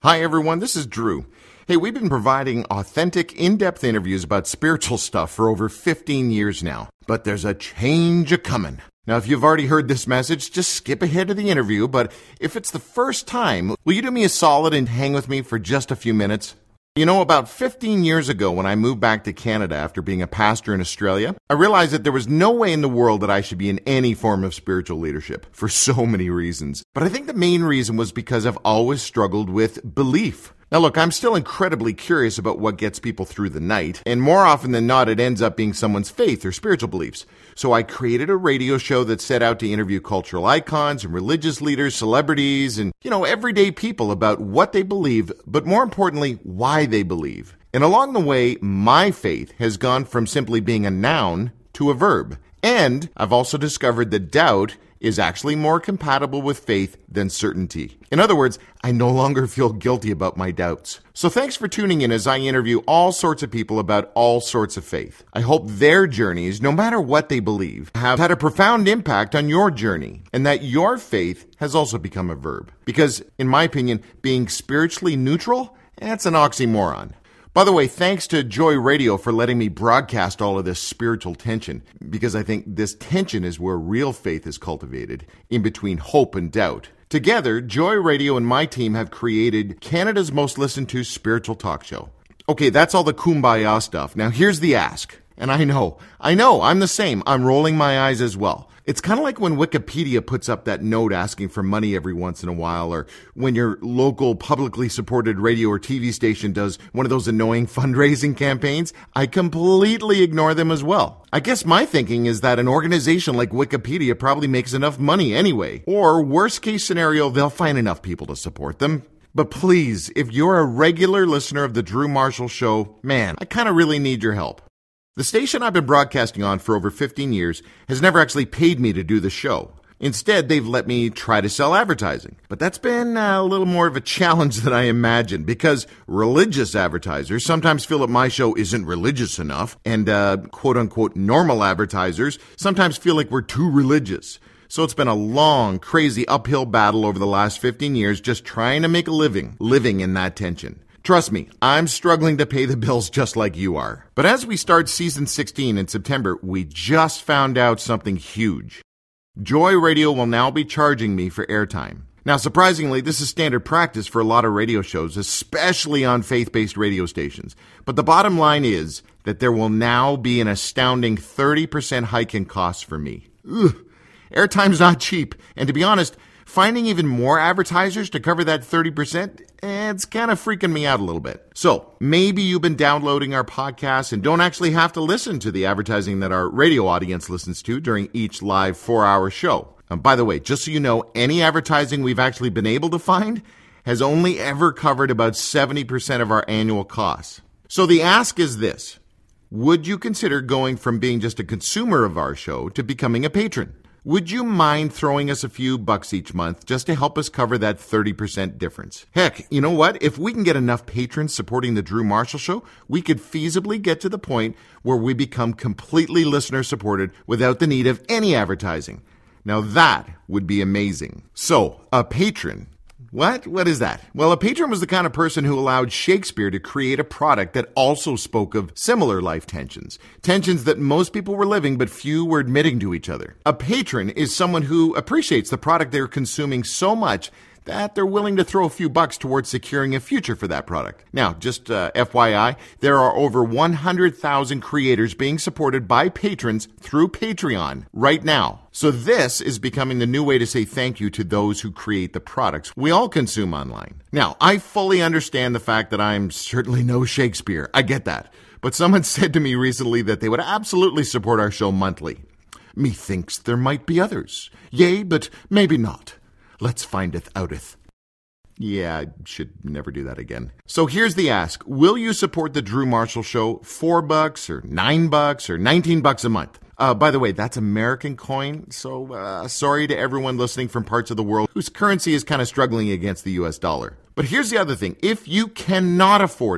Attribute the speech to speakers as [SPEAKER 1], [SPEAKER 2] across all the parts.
[SPEAKER 1] Hi, everyone. This is Drew. Hey, we've been providing authentic, in-depth interviews about spiritual stuff for over 15 years now. But there's a change a-coming. Now, if you've already heard this message, just skip ahead to the interview. But if it's the first time, will you do me a solid and hang with me for just a few minutes? You know, about 15 years ago when I moved back to Canada after being a pastor in Australia, I realized that there was no way in the world that I should be in any form of spiritual leadership for so many reasons. But I think the main reason was because I've always struggled with belief. Now look, I'm still incredibly curious about what gets people through the night, and more often than not, it ends up being someone's faith or spiritual beliefs. So I created a radio show that set out to interview cultural icons and religious leaders, celebrities, and, everyday people about what they believe, but more importantly, why they believe. And along the way, my faith has gone from simply being a noun to a verb. And I've also discovered that doubt is actually more compatible with faith than certainty. In other words, I no longer feel guilty about my doubts. So thanks for tuning in as I interview all sorts of people about all sorts of faith. I hope their journeys, no matter what they believe, have had a profound impact on your journey, and that your faith has also become a verb. Because, in my opinion, being spiritually neutral, that's an oxymoron. By the way, thanks to Joy Radio for letting me broadcast all of this spiritual tension, because I think this tension is where real faith is cultivated, in between hope and doubt. Together, Joy Radio and my team have created Canada's most listened to spiritual talk show. Okay, that's all the kumbaya stuff. Now here's the ask. And I know, I'm the same. I'm rolling my eyes as well. It's kind of like when Wikipedia puts up that note asking for money every once in a while, or when your local publicly supported radio or TV station does one of those annoying fundraising campaigns. I completely ignore them as well. I guess my thinking is that an organization like Wikipedia probably makes enough money anyway. Or worst case scenario, they'll find enough people to support them. But please, if you're a regular listener of The Drew Marshall Show, man, I kind of really need your help. The station I've been broadcasting on for over 15 years has never actually paid me to do the show. Instead, they've let me try to sell advertising. But that's been a little more of a challenge than I imagined, because religious advertisers sometimes feel that my show isn't religious enough, and quote-unquote normal advertisers sometimes feel like we're too religious. So it's been a long, crazy uphill battle over the last 15 years just trying to make a living in that tension. Trust me, I'm struggling to pay the bills just like you are. But as we start season 16 in September, we just found out something huge. Joy Radio will now be charging me for airtime. Now, surprisingly, this is standard practice for a lot of radio shows, especially on faith-based radio stations. But the bottom line is that there will now be an astounding 30% hike in costs for me. Ugh. Airtime's not cheap, and to be honest, finding even more advertisers to cover that 30%, it's kind of freaking me out a little bit. So, maybe you've been downloading our podcast and don't actually have to listen to the advertising that our radio audience listens to during each live 4-hour show. By the way, just so you know, any advertising we've actually been able to find has only ever covered about 70% of our annual costs. So the ask is this: would you consider going from being just a consumer of our show to becoming a patron? Would you mind throwing us a few bucks each month just to help us cover that 30% difference? Heck, you know what? If we can get enough patrons supporting the Drew Marshall Show, we could feasibly get to the point where we become completely listener-supported without the need of any advertising. Now that would be amazing. So, a patron. What is that? Well, a patron was the kind of person who allowed Shakespeare to create a product that also spoke of similar life tensions. Tensions that most people were living, but few were admitting to each other. A patron is someone who appreciates the product they're consuming so much that they're willing to throw a few bucks towards securing a future for that product. Now, just FYI, there are over 100,000 creators being supported by patrons through Patreon right now. So this is becoming the new way to say thank you to those who create the products we all consume online. Now, I fully understand the fact that I'm certainly no Shakespeare. I get that. But someone said to me recently that they would absolutely support our show monthly. Methinks there might be others. Yea, but maybe not. Let's findeth outeth. Yeah, I should never do that again. So here's the ask. Will you support the Drew Marshall Show $4 or $9 or $19 a month? By the way, that's American coin, so sorry to everyone listening from parts of the world whose currency is kind of struggling against the US dollar. But here's the other thing. If you cannot afford it,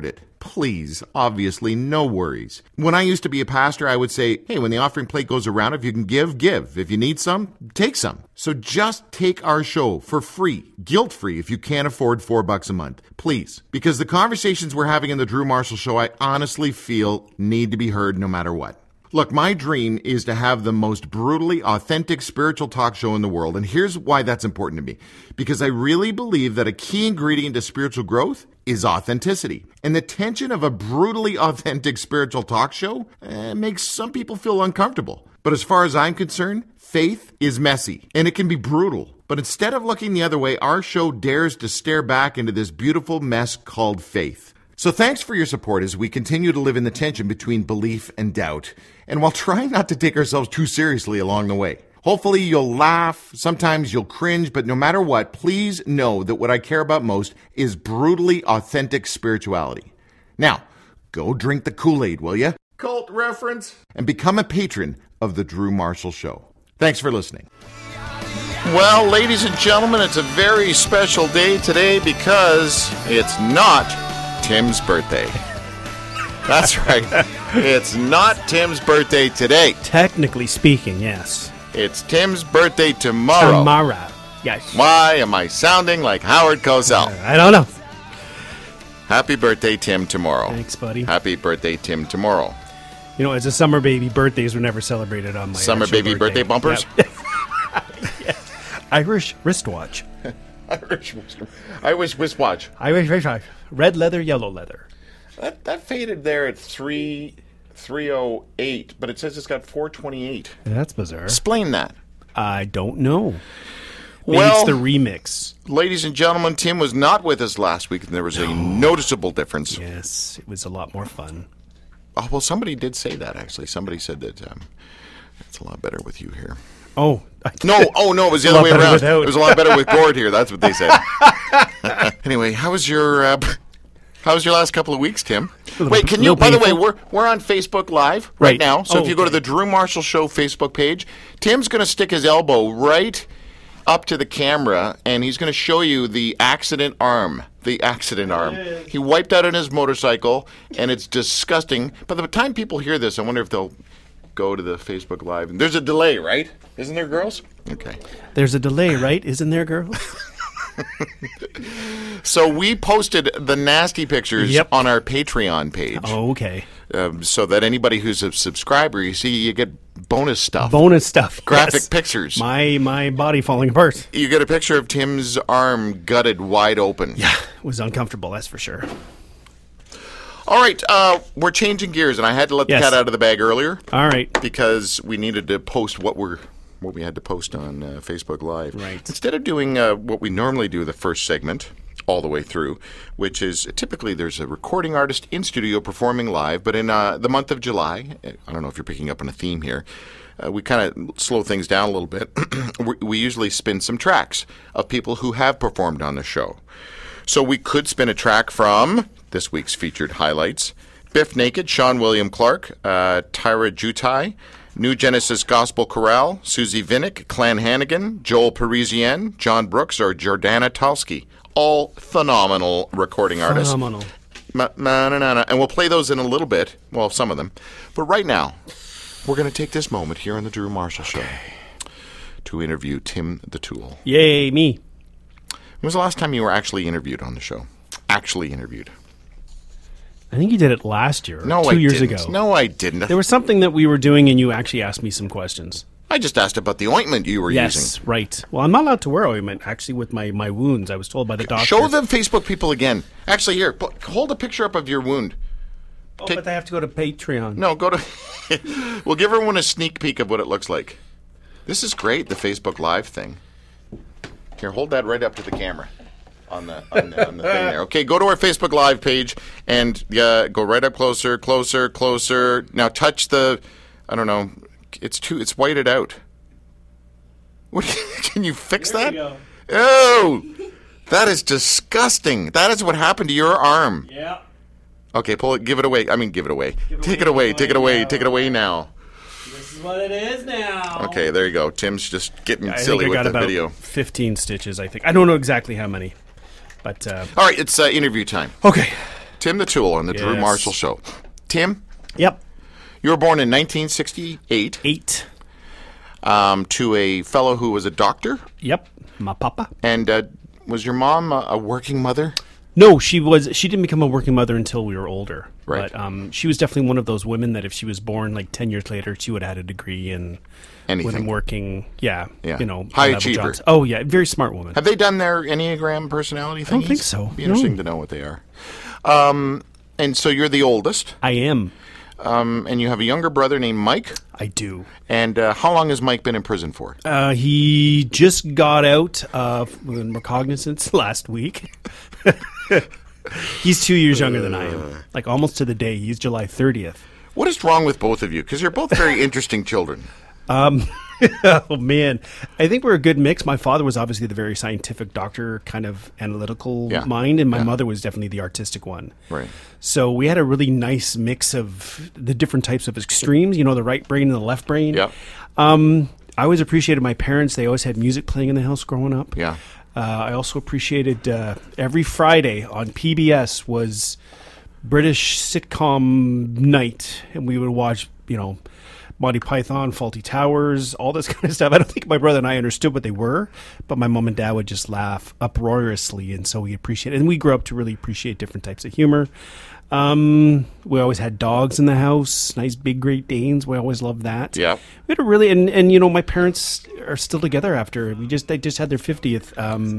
[SPEAKER 1] please, obviously, no worries. When I used to be a pastor, I would say, hey, when the offering plate goes around, if you can give, give. If you need some, take some. So just take our show for free, guilt-free, if you can't afford $4 a month. Please. Because the conversations we're having in the Drew Marshall Show, I honestly feel need to be heard no matter what. Look, my dream is to have the most brutally authentic spiritual talk show in the world. And here's why that's important to me. Because I really believe that a key ingredient to spiritual growth is authenticity. And the tension of a brutally authentic spiritual talk show makes some people feel uncomfortable. But as far as I'm concerned, faith is messy and it can be brutal. But instead of looking the other way, our show dares to stare back into this beautiful mess called faith. So thanks for your support as we continue to live in the tension between belief and doubt, and while trying not to take ourselves too seriously along the way. Hopefully you'll laugh, sometimes you'll cringe, but no matter what, please know that what I care about most is brutally authentic spirituality. Now, go drink the Kool-Aid, will you? Cult reference. And become a patron of The Drew Marshall Show. Thanks for listening. Well, ladies and gentlemen, it's a very special day today because it's not Tim's birthday. That's right. It's not Tim's birthday today.
[SPEAKER 2] Technically speaking, yes.
[SPEAKER 1] It's Tim's birthday tomorrow.
[SPEAKER 2] Tomorrow, yes.
[SPEAKER 1] Why am I sounding like Howard Cosell?
[SPEAKER 2] I don't know.
[SPEAKER 1] Happy birthday, Tim, tomorrow.
[SPEAKER 2] Thanks, buddy.
[SPEAKER 1] Happy birthday, Tim, tomorrow.
[SPEAKER 2] You know, as a summer baby, birthdays were never celebrated on my
[SPEAKER 1] Summer baby birthday bumpers?
[SPEAKER 2] Yep. Irish wristwatch.
[SPEAKER 1] Irish wristwatch.
[SPEAKER 2] Irish wristwatch. Red leather, yellow leather.
[SPEAKER 1] That faded there at 308, but it says it's got 428.
[SPEAKER 2] That's bizarre.
[SPEAKER 1] Explain that.
[SPEAKER 2] I don't know. Maybe
[SPEAKER 1] Well,
[SPEAKER 2] it's the remix.
[SPEAKER 1] ladies and gentlemen, Tim was not with us last week, and there was a noticeable difference.
[SPEAKER 2] Yes, it was a lot more fun.
[SPEAKER 1] Oh, well, somebody did say that, actually. Somebody said that it's a lot better with you here.
[SPEAKER 2] Oh.
[SPEAKER 1] No, it was the other way around. It was a lot better with Gord here. That's what they said. Anyway, how was your last couple of weeks, Tim? Wait, can you? By the way, we're on Facebook Live right now. So if you go to the Drew Marshall Show Facebook page, Tim's going to stick his elbow right up to the camera, and he's going to show you the accident arm. The accident arm. He wiped out on his motorcycle, and it's disgusting. By the time people hear this, I wonder if they'll go to the Facebook Live. There's a delay, right? Isn't there, girls? Okay.
[SPEAKER 2] There's a delay, right? Isn't there, girls?
[SPEAKER 1] So we posted the nasty pictures on our Patreon page.
[SPEAKER 2] Oh, okay.
[SPEAKER 1] So that anybody who's a subscriber, you get bonus stuff. Graphic pictures.
[SPEAKER 2] My body falling apart.
[SPEAKER 1] You get a picture of Tim's arm gutted wide open.
[SPEAKER 2] Yeah, it was uncomfortable, that's for sure.
[SPEAKER 1] All right, we're changing gears, and I had to let the cat out of the bag earlier.
[SPEAKER 2] All right.
[SPEAKER 1] Because we needed to post what we had to post on Facebook Live.
[SPEAKER 2] Right.
[SPEAKER 1] Instead of doing what we normally do, the first segment, all the way through, which is typically there's a recording artist in studio performing live, but in the month of July, I don't know if you're picking up on a theme here, we kind of slow things down a little bit. We usually spin some tracks of people who have performed on the show. So we could spin a track from this week's featured highlights: Biff Naked, Sean William Clark, Tyra Jutai, New Genesis Gospel Chorale, Susie Vinnick, Clan Hannigan, Joel Parisienne, John Brooks, or Jordana Talski. All phenomenal recording artists.
[SPEAKER 2] Phenomenal.
[SPEAKER 1] And we'll play those in a little bit. Well, some of them. But right now, we're going to take this moment here on the Drew Marshall Show to interview Tim the Tool.
[SPEAKER 2] Yay, me.
[SPEAKER 1] When was the last time you were actually interviewed on the show? Actually interviewed.
[SPEAKER 2] I think you did it last year,
[SPEAKER 1] No,
[SPEAKER 2] 2 years
[SPEAKER 1] didn't.
[SPEAKER 2] ago.
[SPEAKER 1] No, I didn't.
[SPEAKER 2] There was something that we were doing, and you actually asked me some questions.
[SPEAKER 1] I just asked about the ointment you were using.
[SPEAKER 2] Yes, right. Well, I'm not allowed to wear ointment, actually, with my wounds. I was told by the doctor.
[SPEAKER 1] Show the Facebook people again. Actually, here, hold a picture up of your wound.
[SPEAKER 2] But they have to go to Patreon.
[SPEAKER 1] No, go to... We'll give everyone a sneak peek of what it looks like. This is great, the Facebook Live thing. Here, hold that right up to the camera on the thing there. Okay, go to our Facebook Live page and go right up closer, closer, closer. Now touch the... I don't know... It's whited out. What? Can you fix that?
[SPEAKER 2] Go.
[SPEAKER 1] Oh, that is disgusting. That is what happened to your arm.
[SPEAKER 2] Yeah.
[SPEAKER 1] Okay, pull it. Give it away. I mean, give it away. Take it away. Take it away. Take it away now.
[SPEAKER 2] This is what it is now.
[SPEAKER 1] Okay, there you go. Tim's just getting
[SPEAKER 2] I
[SPEAKER 1] silly
[SPEAKER 2] think I
[SPEAKER 1] with
[SPEAKER 2] got
[SPEAKER 1] the
[SPEAKER 2] about
[SPEAKER 1] video.
[SPEAKER 2] 15 stitches, I think. I don't know exactly how many. But
[SPEAKER 1] all right, it's interview time.
[SPEAKER 2] Okay.
[SPEAKER 1] Tim the Tool on the Drew
[SPEAKER 2] Yes.
[SPEAKER 1] Marshall Show. Tim,
[SPEAKER 2] Yep.
[SPEAKER 1] you were born in 1968
[SPEAKER 2] 8.
[SPEAKER 1] to a fellow who was a doctor.
[SPEAKER 2] Yep. My papa.
[SPEAKER 1] And was your mom a working mother?
[SPEAKER 2] No, she didn't become a working mother until we were older.
[SPEAKER 1] Right.
[SPEAKER 2] But she was definitely one of those women that if she was born like 10 years later, she would have had a degree and
[SPEAKER 1] Anything.
[SPEAKER 2] would have working. Yeah.
[SPEAKER 1] Yeah.
[SPEAKER 2] You know,
[SPEAKER 1] High
[SPEAKER 2] level
[SPEAKER 1] achiever.
[SPEAKER 2] jobs. Oh, yeah. Very smart woman.
[SPEAKER 1] Have they done their Enneagram personality thing?
[SPEAKER 2] don't think so.
[SPEAKER 1] Be interesting
[SPEAKER 2] No.
[SPEAKER 1] to know what they are. And so you're the oldest,
[SPEAKER 2] I am.
[SPEAKER 1] and you have a younger brother named Mike.
[SPEAKER 2] I do.
[SPEAKER 1] And how long has Mike been in prison for?
[SPEAKER 2] He just got out in recognizance last week. He's 2 years younger than I am. Like almost to the day. He's July 30th.
[SPEAKER 1] What is wrong with both of you? Because you're both very interesting children.
[SPEAKER 2] Oh, man. I think we're a good mix. My father was obviously the very scientific doctor, kind of analytical
[SPEAKER 1] Yeah.
[SPEAKER 2] mind, and my
[SPEAKER 1] Yeah.
[SPEAKER 2] mother was definitely the artistic one.
[SPEAKER 1] Right.
[SPEAKER 2] So we had a really nice mix of the different types of extremes, you know, the right brain and the left brain.
[SPEAKER 1] Yep.
[SPEAKER 2] I always appreciated my parents. They always had music playing in the house growing up.
[SPEAKER 1] Yeah.
[SPEAKER 2] I also appreciated every Friday on PBS was British sitcom night, and we would watch, you know, Monty Python, Faulty Towers, all this kind of stuff. I don't think my brother and I understood what they were, but my mom and dad would just laugh uproariously, and so we appreciated. And we grew up to really appreciate different types of humor. We always had dogs in the house, nice big Great Danes. We always loved that.
[SPEAKER 1] Yeah.
[SPEAKER 2] We had a really and you know, my parents are still together after they just had their 50th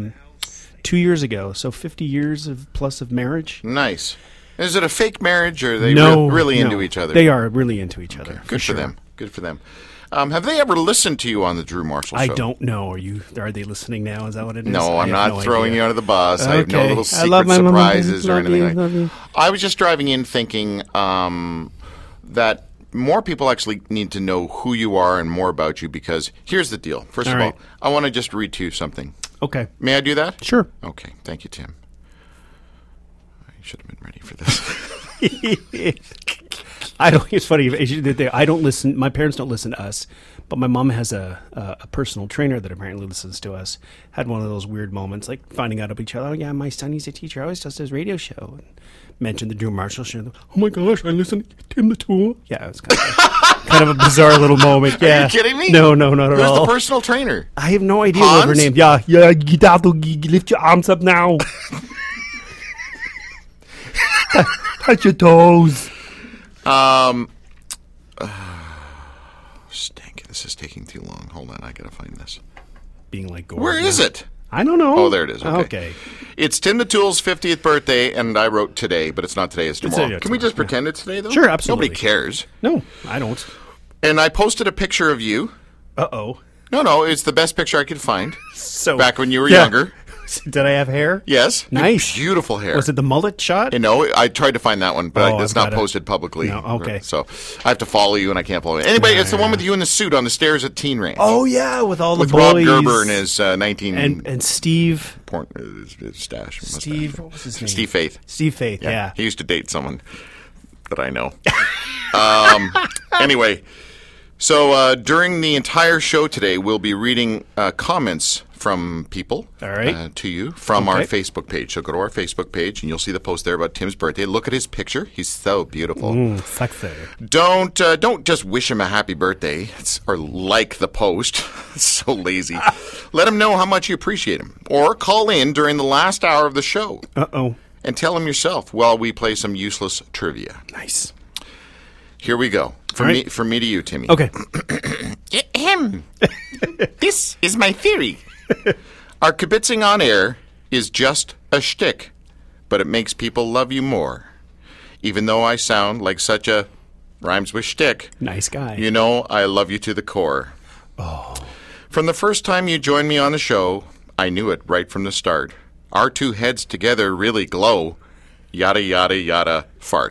[SPEAKER 2] 2 years ago, so 50 years of plus of marriage.
[SPEAKER 1] Nice. Is it a fake marriage, or are they
[SPEAKER 2] No,
[SPEAKER 1] really
[SPEAKER 2] no.
[SPEAKER 1] into each other?
[SPEAKER 2] They are really into each other.
[SPEAKER 1] Good for
[SPEAKER 2] sure.
[SPEAKER 1] them. Good for them. Have they ever listened to you on the Drew Marshall Show?
[SPEAKER 2] I don't know. Are they listening now? Is that what it is?
[SPEAKER 1] No,
[SPEAKER 2] I
[SPEAKER 1] I'm
[SPEAKER 2] have
[SPEAKER 1] not
[SPEAKER 2] no
[SPEAKER 1] throwing
[SPEAKER 2] idea.
[SPEAKER 1] you under the bus. I have no
[SPEAKER 2] Okay.
[SPEAKER 1] little
[SPEAKER 2] I
[SPEAKER 1] secret
[SPEAKER 2] love my mom and dad.
[SPEAKER 1] surprises or
[SPEAKER 2] Love
[SPEAKER 1] anything
[SPEAKER 2] you,
[SPEAKER 1] like
[SPEAKER 2] love you.
[SPEAKER 1] I was just driving in thinking that more people actually need to know who you are and more about you, because here's the deal. First of
[SPEAKER 2] All right.
[SPEAKER 1] all, I want to just read to you something.
[SPEAKER 2] Okay.
[SPEAKER 1] May I do that?
[SPEAKER 2] Sure.
[SPEAKER 1] Okay. Thank you, Tim. I should have been ready for this.
[SPEAKER 2] I don't. It's funny. I don't listen. My parents don't listen to us, but my mom has a personal trainer that apparently listens to us. Had one of those weird moments, like finding out of each other. Oh yeah, my son, he's a teacher. I always does his radio show. And mentioned the Drew Marshall Show. Oh my gosh, I listen to Tim the Tool. Yeah, it's kind of a bizarre little moment. Yeah.
[SPEAKER 1] Are you kidding me?
[SPEAKER 2] No, not at
[SPEAKER 1] Who's
[SPEAKER 2] all.
[SPEAKER 1] the personal trainer?
[SPEAKER 2] I have no idea what her
[SPEAKER 1] Hans?
[SPEAKER 2] name. Yeah, you have to lift your arms up now. Touch your toes.
[SPEAKER 1] Stink. This is taking too long. Hold on. I got to find this.
[SPEAKER 2] Being like, Gordon.
[SPEAKER 1] Where is it?
[SPEAKER 2] I don't know.
[SPEAKER 1] Oh, there it is. Okay.
[SPEAKER 2] Okay.
[SPEAKER 1] It's Tim the Tool's 50th birthday, and I wrote today, but it's not today. It's tomorrow.
[SPEAKER 2] yeah,
[SPEAKER 1] Can we
[SPEAKER 2] tomorrow,
[SPEAKER 1] just pretend it's today, though?
[SPEAKER 2] Sure, absolutely.
[SPEAKER 1] Nobody cares.
[SPEAKER 2] No, I don't.
[SPEAKER 1] And I posted a picture of you.
[SPEAKER 2] Uh-oh.
[SPEAKER 1] No, it's the best picture I could find.
[SPEAKER 2] So
[SPEAKER 1] Back when you were
[SPEAKER 2] yeah.
[SPEAKER 1] younger.
[SPEAKER 2] Did I have hair?
[SPEAKER 1] Yes. You had
[SPEAKER 2] Nice.
[SPEAKER 1] beautiful hair.
[SPEAKER 2] Was it the mullet shot?
[SPEAKER 1] You know, I tried to find that one, but
[SPEAKER 2] Oh,
[SPEAKER 1] it's
[SPEAKER 2] I've
[SPEAKER 1] not
[SPEAKER 2] gotta-
[SPEAKER 1] posted publicly.
[SPEAKER 2] No, okay.
[SPEAKER 1] So I have to follow you, and I can't follow you. Anyway, it's the one with you in the suit on the stairs at Teen Ranch.
[SPEAKER 2] Oh yeah, with all
[SPEAKER 1] with
[SPEAKER 2] the
[SPEAKER 1] Rob
[SPEAKER 2] boys.
[SPEAKER 1] Gerber and his 19
[SPEAKER 2] and Steve.
[SPEAKER 1] porn, his stash.
[SPEAKER 2] Steve,
[SPEAKER 1] mustache.
[SPEAKER 2] what was his name?
[SPEAKER 1] Steve Faith.
[SPEAKER 2] Steve Faith. Yeah.
[SPEAKER 1] He used to date someone that I know. Anyway, so during the entire show today, we'll be reading comments from people
[SPEAKER 2] All right.
[SPEAKER 1] to you from our
[SPEAKER 2] Okay.
[SPEAKER 1] Facebook page. So go to our Facebook page, and you'll see the post there about Tim's birthday. Look at his picture. He's so beautiful.
[SPEAKER 2] Sexy.
[SPEAKER 1] Don't just wish him a happy birthday or like the post. It's so lazy. Let him know how much you appreciate him. Or call in during the last hour of the show
[SPEAKER 2] Uh-oh.
[SPEAKER 1] and tell him yourself while we play some useless trivia.
[SPEAKER 2] Nice.
[SPEAKER 1] Here we go. From
[SPEAKER 2] All
[SPEAKER 1] me,
[SPEAKER 2] right.
[SPEAKER 1] from me to you, Timmy.
[SPEAKER 2] Okay.
[SPEAKER 1] This is my theory. Our kibitzing on air is just a shtick, but it makes people love you more. Even though I sound like such a rhymes with shtick,
[SPEAKER 2] Nice guy.
[SPEAKER 1] you know I love you to the core. Oh. From the first time you joined me on the show, I knew it right from the start. Our two heads together really glow. Yada, yada, yada, fart.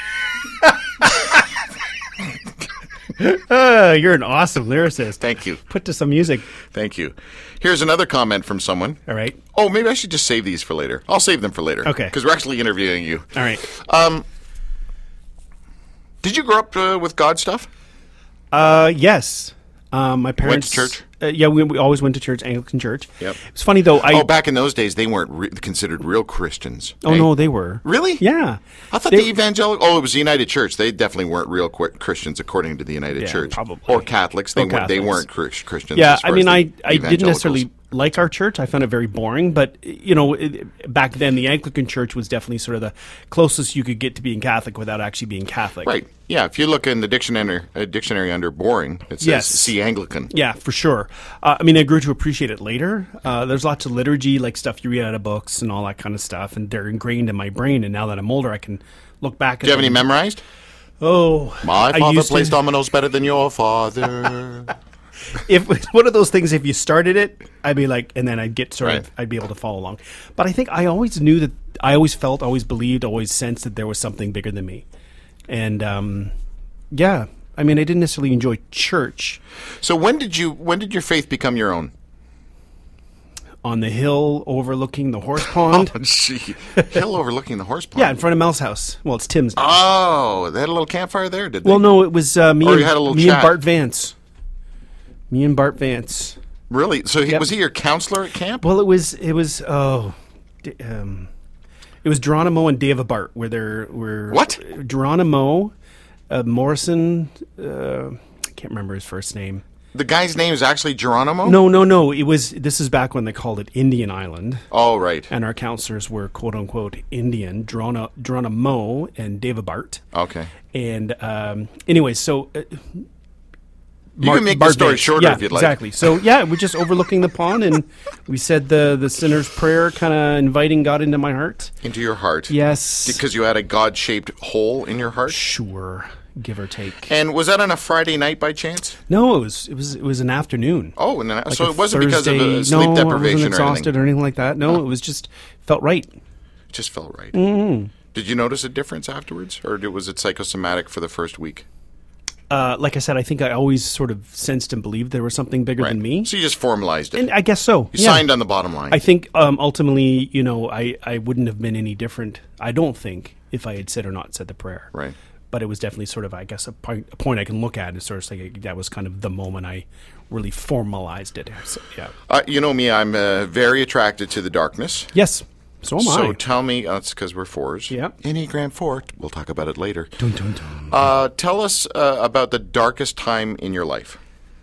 [SPEAKER 2] You're an awesome lyricist.
[SPEAKER 1] Thank you.
[SPEAKER 2] Put to some music.
[SPEAKER 1] Thank you. Here's another comment from someone.
[SPEAKER 2] All right.
[SPEAKER 1] Oh, maybe I should just save these for later. I'll save them for later.
[SPEAKER 2] Okay.
[SPEAKER 1] Because we're actually interviewing you.
[SPEAKER 2] All right.
[SPEAKER 1] Did you grow up with God stuff?
[SPEAKER 2] Yes. My parents
[SPEAKER 1] Went to church?
[SPEAKER 2] Yeah, we always went to church, Anglican church.
[SPEAKER 1] Yep.
[SPEAKER 2] It's funny though.
[SPEAKER 1] Back in those days, they weren't considered real Christians.
[SPEAKER 2] Oh
[SPEAKER 1] eh?
[SPEAKER 2] no, they were.
[SPEAKER 1] Really?
[SPEAKER 2] Yeah.
[SPEAKER 1] I thought the evangelical. Oh, it was the United Church. They definitely weren't real Christians according to the United Church.
[SPEAKER 2] Probably.
[SPEAKER 1] Or Catholics. They weren't. They
[SPEAKER 2] Catholics.
[SPEAKER 1] weren't Christians.
[SPEAKER 2] Yeah,
[SPEAKER 1] as far
[SPEAKER 2] I mean,
[SPEAKER 1] as
[SPEAKER 2] I
[SPEAKER 1] the
[SPEAKER 2] didn't necessarily
[SPEAKER 1] evangelicals.
[SPEAKER 2] like our church. I found it very boring. But back then, the Anglican church was definitely sort of the closest you could get to being Catholic without actually being Catholic.
[SPEAKER 1] Right. Yeah. If you look in the dictionary under boring, it says
[SPEAKER 2] Yes.
[SPEAKER 1] see Anglican.
[SPEAKER 2] Yeah, for sure. I mean, I grew to appreciate it later. There's lots of liturgy, like stuff you read out of books and all that kind of stuff, and they're ingrained in my brain. And now that I'm older, I can look back.
[SPEAKER 1] Do you have any memorized?
[SPEAKER 2] Oh,
[SPEAKER 1] My
[SPEAKER 2] I
[SPEAKER 1] father
[SPEAKER 2] used
[SPEAKER 1] plays
[SPEAKER 2] to-
[SPEAKER 1] dominoes better than your father.
[SPEAKER 2] If it's one of those things, if you started it, I'd be like, and then I'd get
[SPEAKER 1] Right.
[SPEAKER 2] I'd be able to follow along. But I think I always knew that, I always felt, always believed, always sensed that there was something bigger than me. And yeah, I mean, I didn't necessarily enjoy church.
[SPEAKER 1] So when did your faith become your own?
[SPEAKER 2] On the hill overlooking the horse pond.
[SPEAKER 1] Oh, gee. Hill overlooking the horse pond.
[SPEAKER 2] Yeah, in front of Mel's house. Well, it's Tim's.
[SPEAKER 1] Oh, they had a little campfire there, did they?
[SPEAKER 2] Well, no, it was me,
[SPEAKER 1] Or
[SPEAKER 2] and,
[SPEAKER 1] you had a little
[SPEAKER 2] me
[SPEAKER 1] chat.
[SPEAKER 2] and Bart Vance. Me and Bart Vance.
[SPEAKER 1] Really? So
[SPEAKER 2] Yep.
[SPEAKER 1] was he your counselor at camp?
[SPEAKER 2] Well, it was Geronimo and Dave Bart, where there were
[SPEAKER 1] What?
[SPEAKER 2] Geronimo, Morrison. I can't remember his first name.
[SPEAKER 1] The guy's name is actually Geronimo?
[SPEAKER 2] No. This is back when they called it Indian Island,
[SPEAKER 1] Oh, right.
[SPEAKER 2] and our counselors were quote unquote Indian, Geronimo and Dave Bart.
[SPEAKER 1] Okay.
[SPEAKER 2] And anyway, so.
[SPEAKER 1] You can make the story shorter if you'd like.
[SPEAKER 2] Exactly. So yeah, we're just overlooking the pond, and we said the sinner's prayer, kind of inviting God into my heart.
[SPEAKER 1] Into your heart.
[SPEAKER 2] Yes.
[SPEAKER 1] Because you had a God-shaped hole in your heart?
[SPEAKER 2] Sure, give or take.
[SPEAKER 1] And was that on a Friday night by chance?
[SPEAKER 2] No, it was an afternoon.
[SPEAKER 1] Oh, and then,
[SPEAKER 2] Like
[SPEAKER 1] so
[SPEAKER 2] a
[SPEAKER 1] it wasn't because of
[SPEAKER 2] Thursday.
[SPEAKER 1] sleep
[SPEAKER 2] No,
[SPEAKER 1] deprivation
[SPEAKER 2] I wasn't
[SPEAKER 1] or
[SPEAKER 2] exhausted
[SPEAKER 1] anything?
[SPEAKER 2] or anything like that. No, it was just felt right.
[SPEAKER 1] It just felt right. Mm-hmm. Did you notice a difference afterwards? Or was it psychosomatic for the first week?
[SPEAKER 2] Like I said, I think I always sort of sensed and believed there was something bigger than me.
[SPEAKER 1] So you just formalized it.
[SPEAKER 2] And I guess so.
[SPEAKER 1] You signed on the bottom line.
[SPEAKER 2] I think ultimately, I wouldn't have been any different, I don't think, if I had said or not said the prayer.
[SPEAKER 1] Right.
[SPEAKER 2] But it was definitely sort of, I guess, a point I can look at and sort of say that was kind of the moment I really formalized it. So, yeah.
[SPEAKER 1] You know me, I'm very attracted to the darkness.
[SPEAKER 2] Yes. So am
[SPEAKER 1] So
[SPEAKER 2] I.
[SPEAKER 1] tell me, that's because we're fours.
[SPEAKER 2] Yeah.
[SPEAKER 1] Enneagram 4. We'll talk about it later.
[SPEAKER 2] Dun, dun, dun.
[SPEAKER 1] Tell us about the darkest time in your life.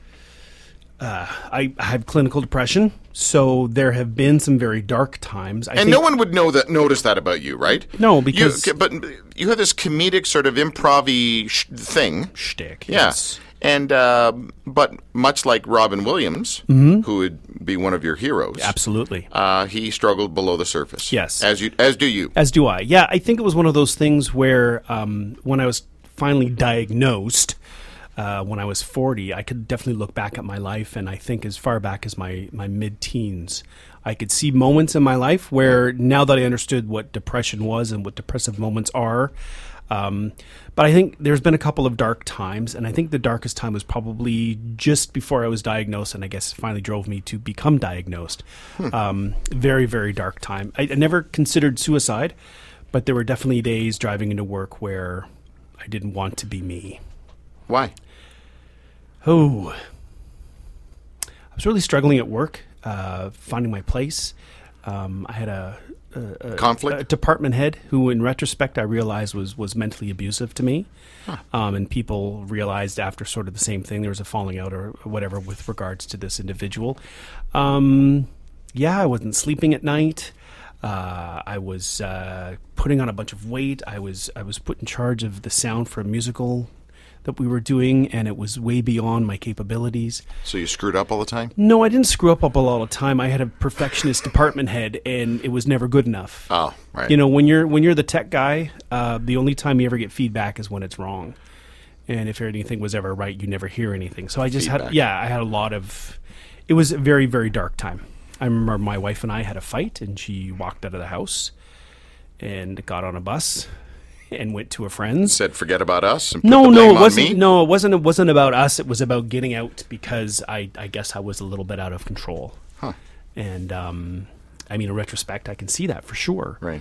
[SPEAKER 2] I have clinical depression, so there have been some very dark times. I
[SPEAKER 1] And
[SPEAKER 2] think,
[SPEAKER 1] no one would notice that about you, right?
[SPEAKER 2] No, because-
[SPEAKER 1] But you have this comedic sort of improv-y thing.
[SPEAKER 2] shtick.
[SPEAKER 1] Yeah.
[SPEAKER 2] Yes.
[SPEAKER 1] And but much like Robin Williams, who would be one of your heroes,
[SPEAKER 2] Absolutely.
[SPEAKER 1] he struggled below the surface.
[SPEAKER 2] Yes.
[SPEAKER 1] as do you.
[SPEAKER 2] As do I. Yeah, I think it was one of those things where when I was finally diagnosed, when I was 40, I could definitely look back at my life, and I think as far back as my mid-teens, I could see moments in my life where now that I understood what depression was and what depressive moments are, but I think there's been a couple of dark times, and I think the darkest time was probably just before I was diagnosed, and I guess finally drove me to become diagnosed. Very, very dark time. I never considered suicide, but there were definitely days driving into work where I didn't want to be me.
[SPEAKER 1] Why?
[SPEAKER 2] Oh, I was really struggling at work, finding my place. I had a
[SPEAKER 1] Conflict?
[SPEAKER 2] department head who, in retrospect, I realized was mentally abusive to me. And people realized after sort of the same thing, there was a falling out or whatever with regards to this individual. I wasn't sleeping at night. I was putting on a bunch of weight. I was put in charge of the sound for a musical that we were doing, and it was way beyond my capabilities.
[SPEAKER 1] So you screwed up all the time?
[SPEAKER 2] No, I didn't screw up a lot of the time. I had a perfectionist department head, and it was never good enough.
[SPEAKER 1] Oh, right.
[SPEAKER 2] When you're the tech guy, the only time you ever get feedback is when it's wrong. And if anything was ever right, you never hear anything. So I just
[SPEAKER 1] Feedback.
[SPEAKER 2] I had a lot of. It was a very, very dark time. I remember my wife and I had a fight, and she walked out of the house and got on a bus and went to a friend's.
[SPEAKER 1] Said forget about us and put
[SPEAKER 2] No,
[SPEAKER 1] the blame
[SPEAKER 2] it
[SPEAKER 1] on
[SPEAKER 2] wasn't.
[SPEAKER 1] me?
[SPEAKER 2] No, it wasn't. It wasn't about us. It was about getting out because I guess I was a little bit out of control.
[SPEAKER 1] Huh.
[SPEAKER 2] And in retrospect, I can see that for sure.
[SPEAKER 1] Right.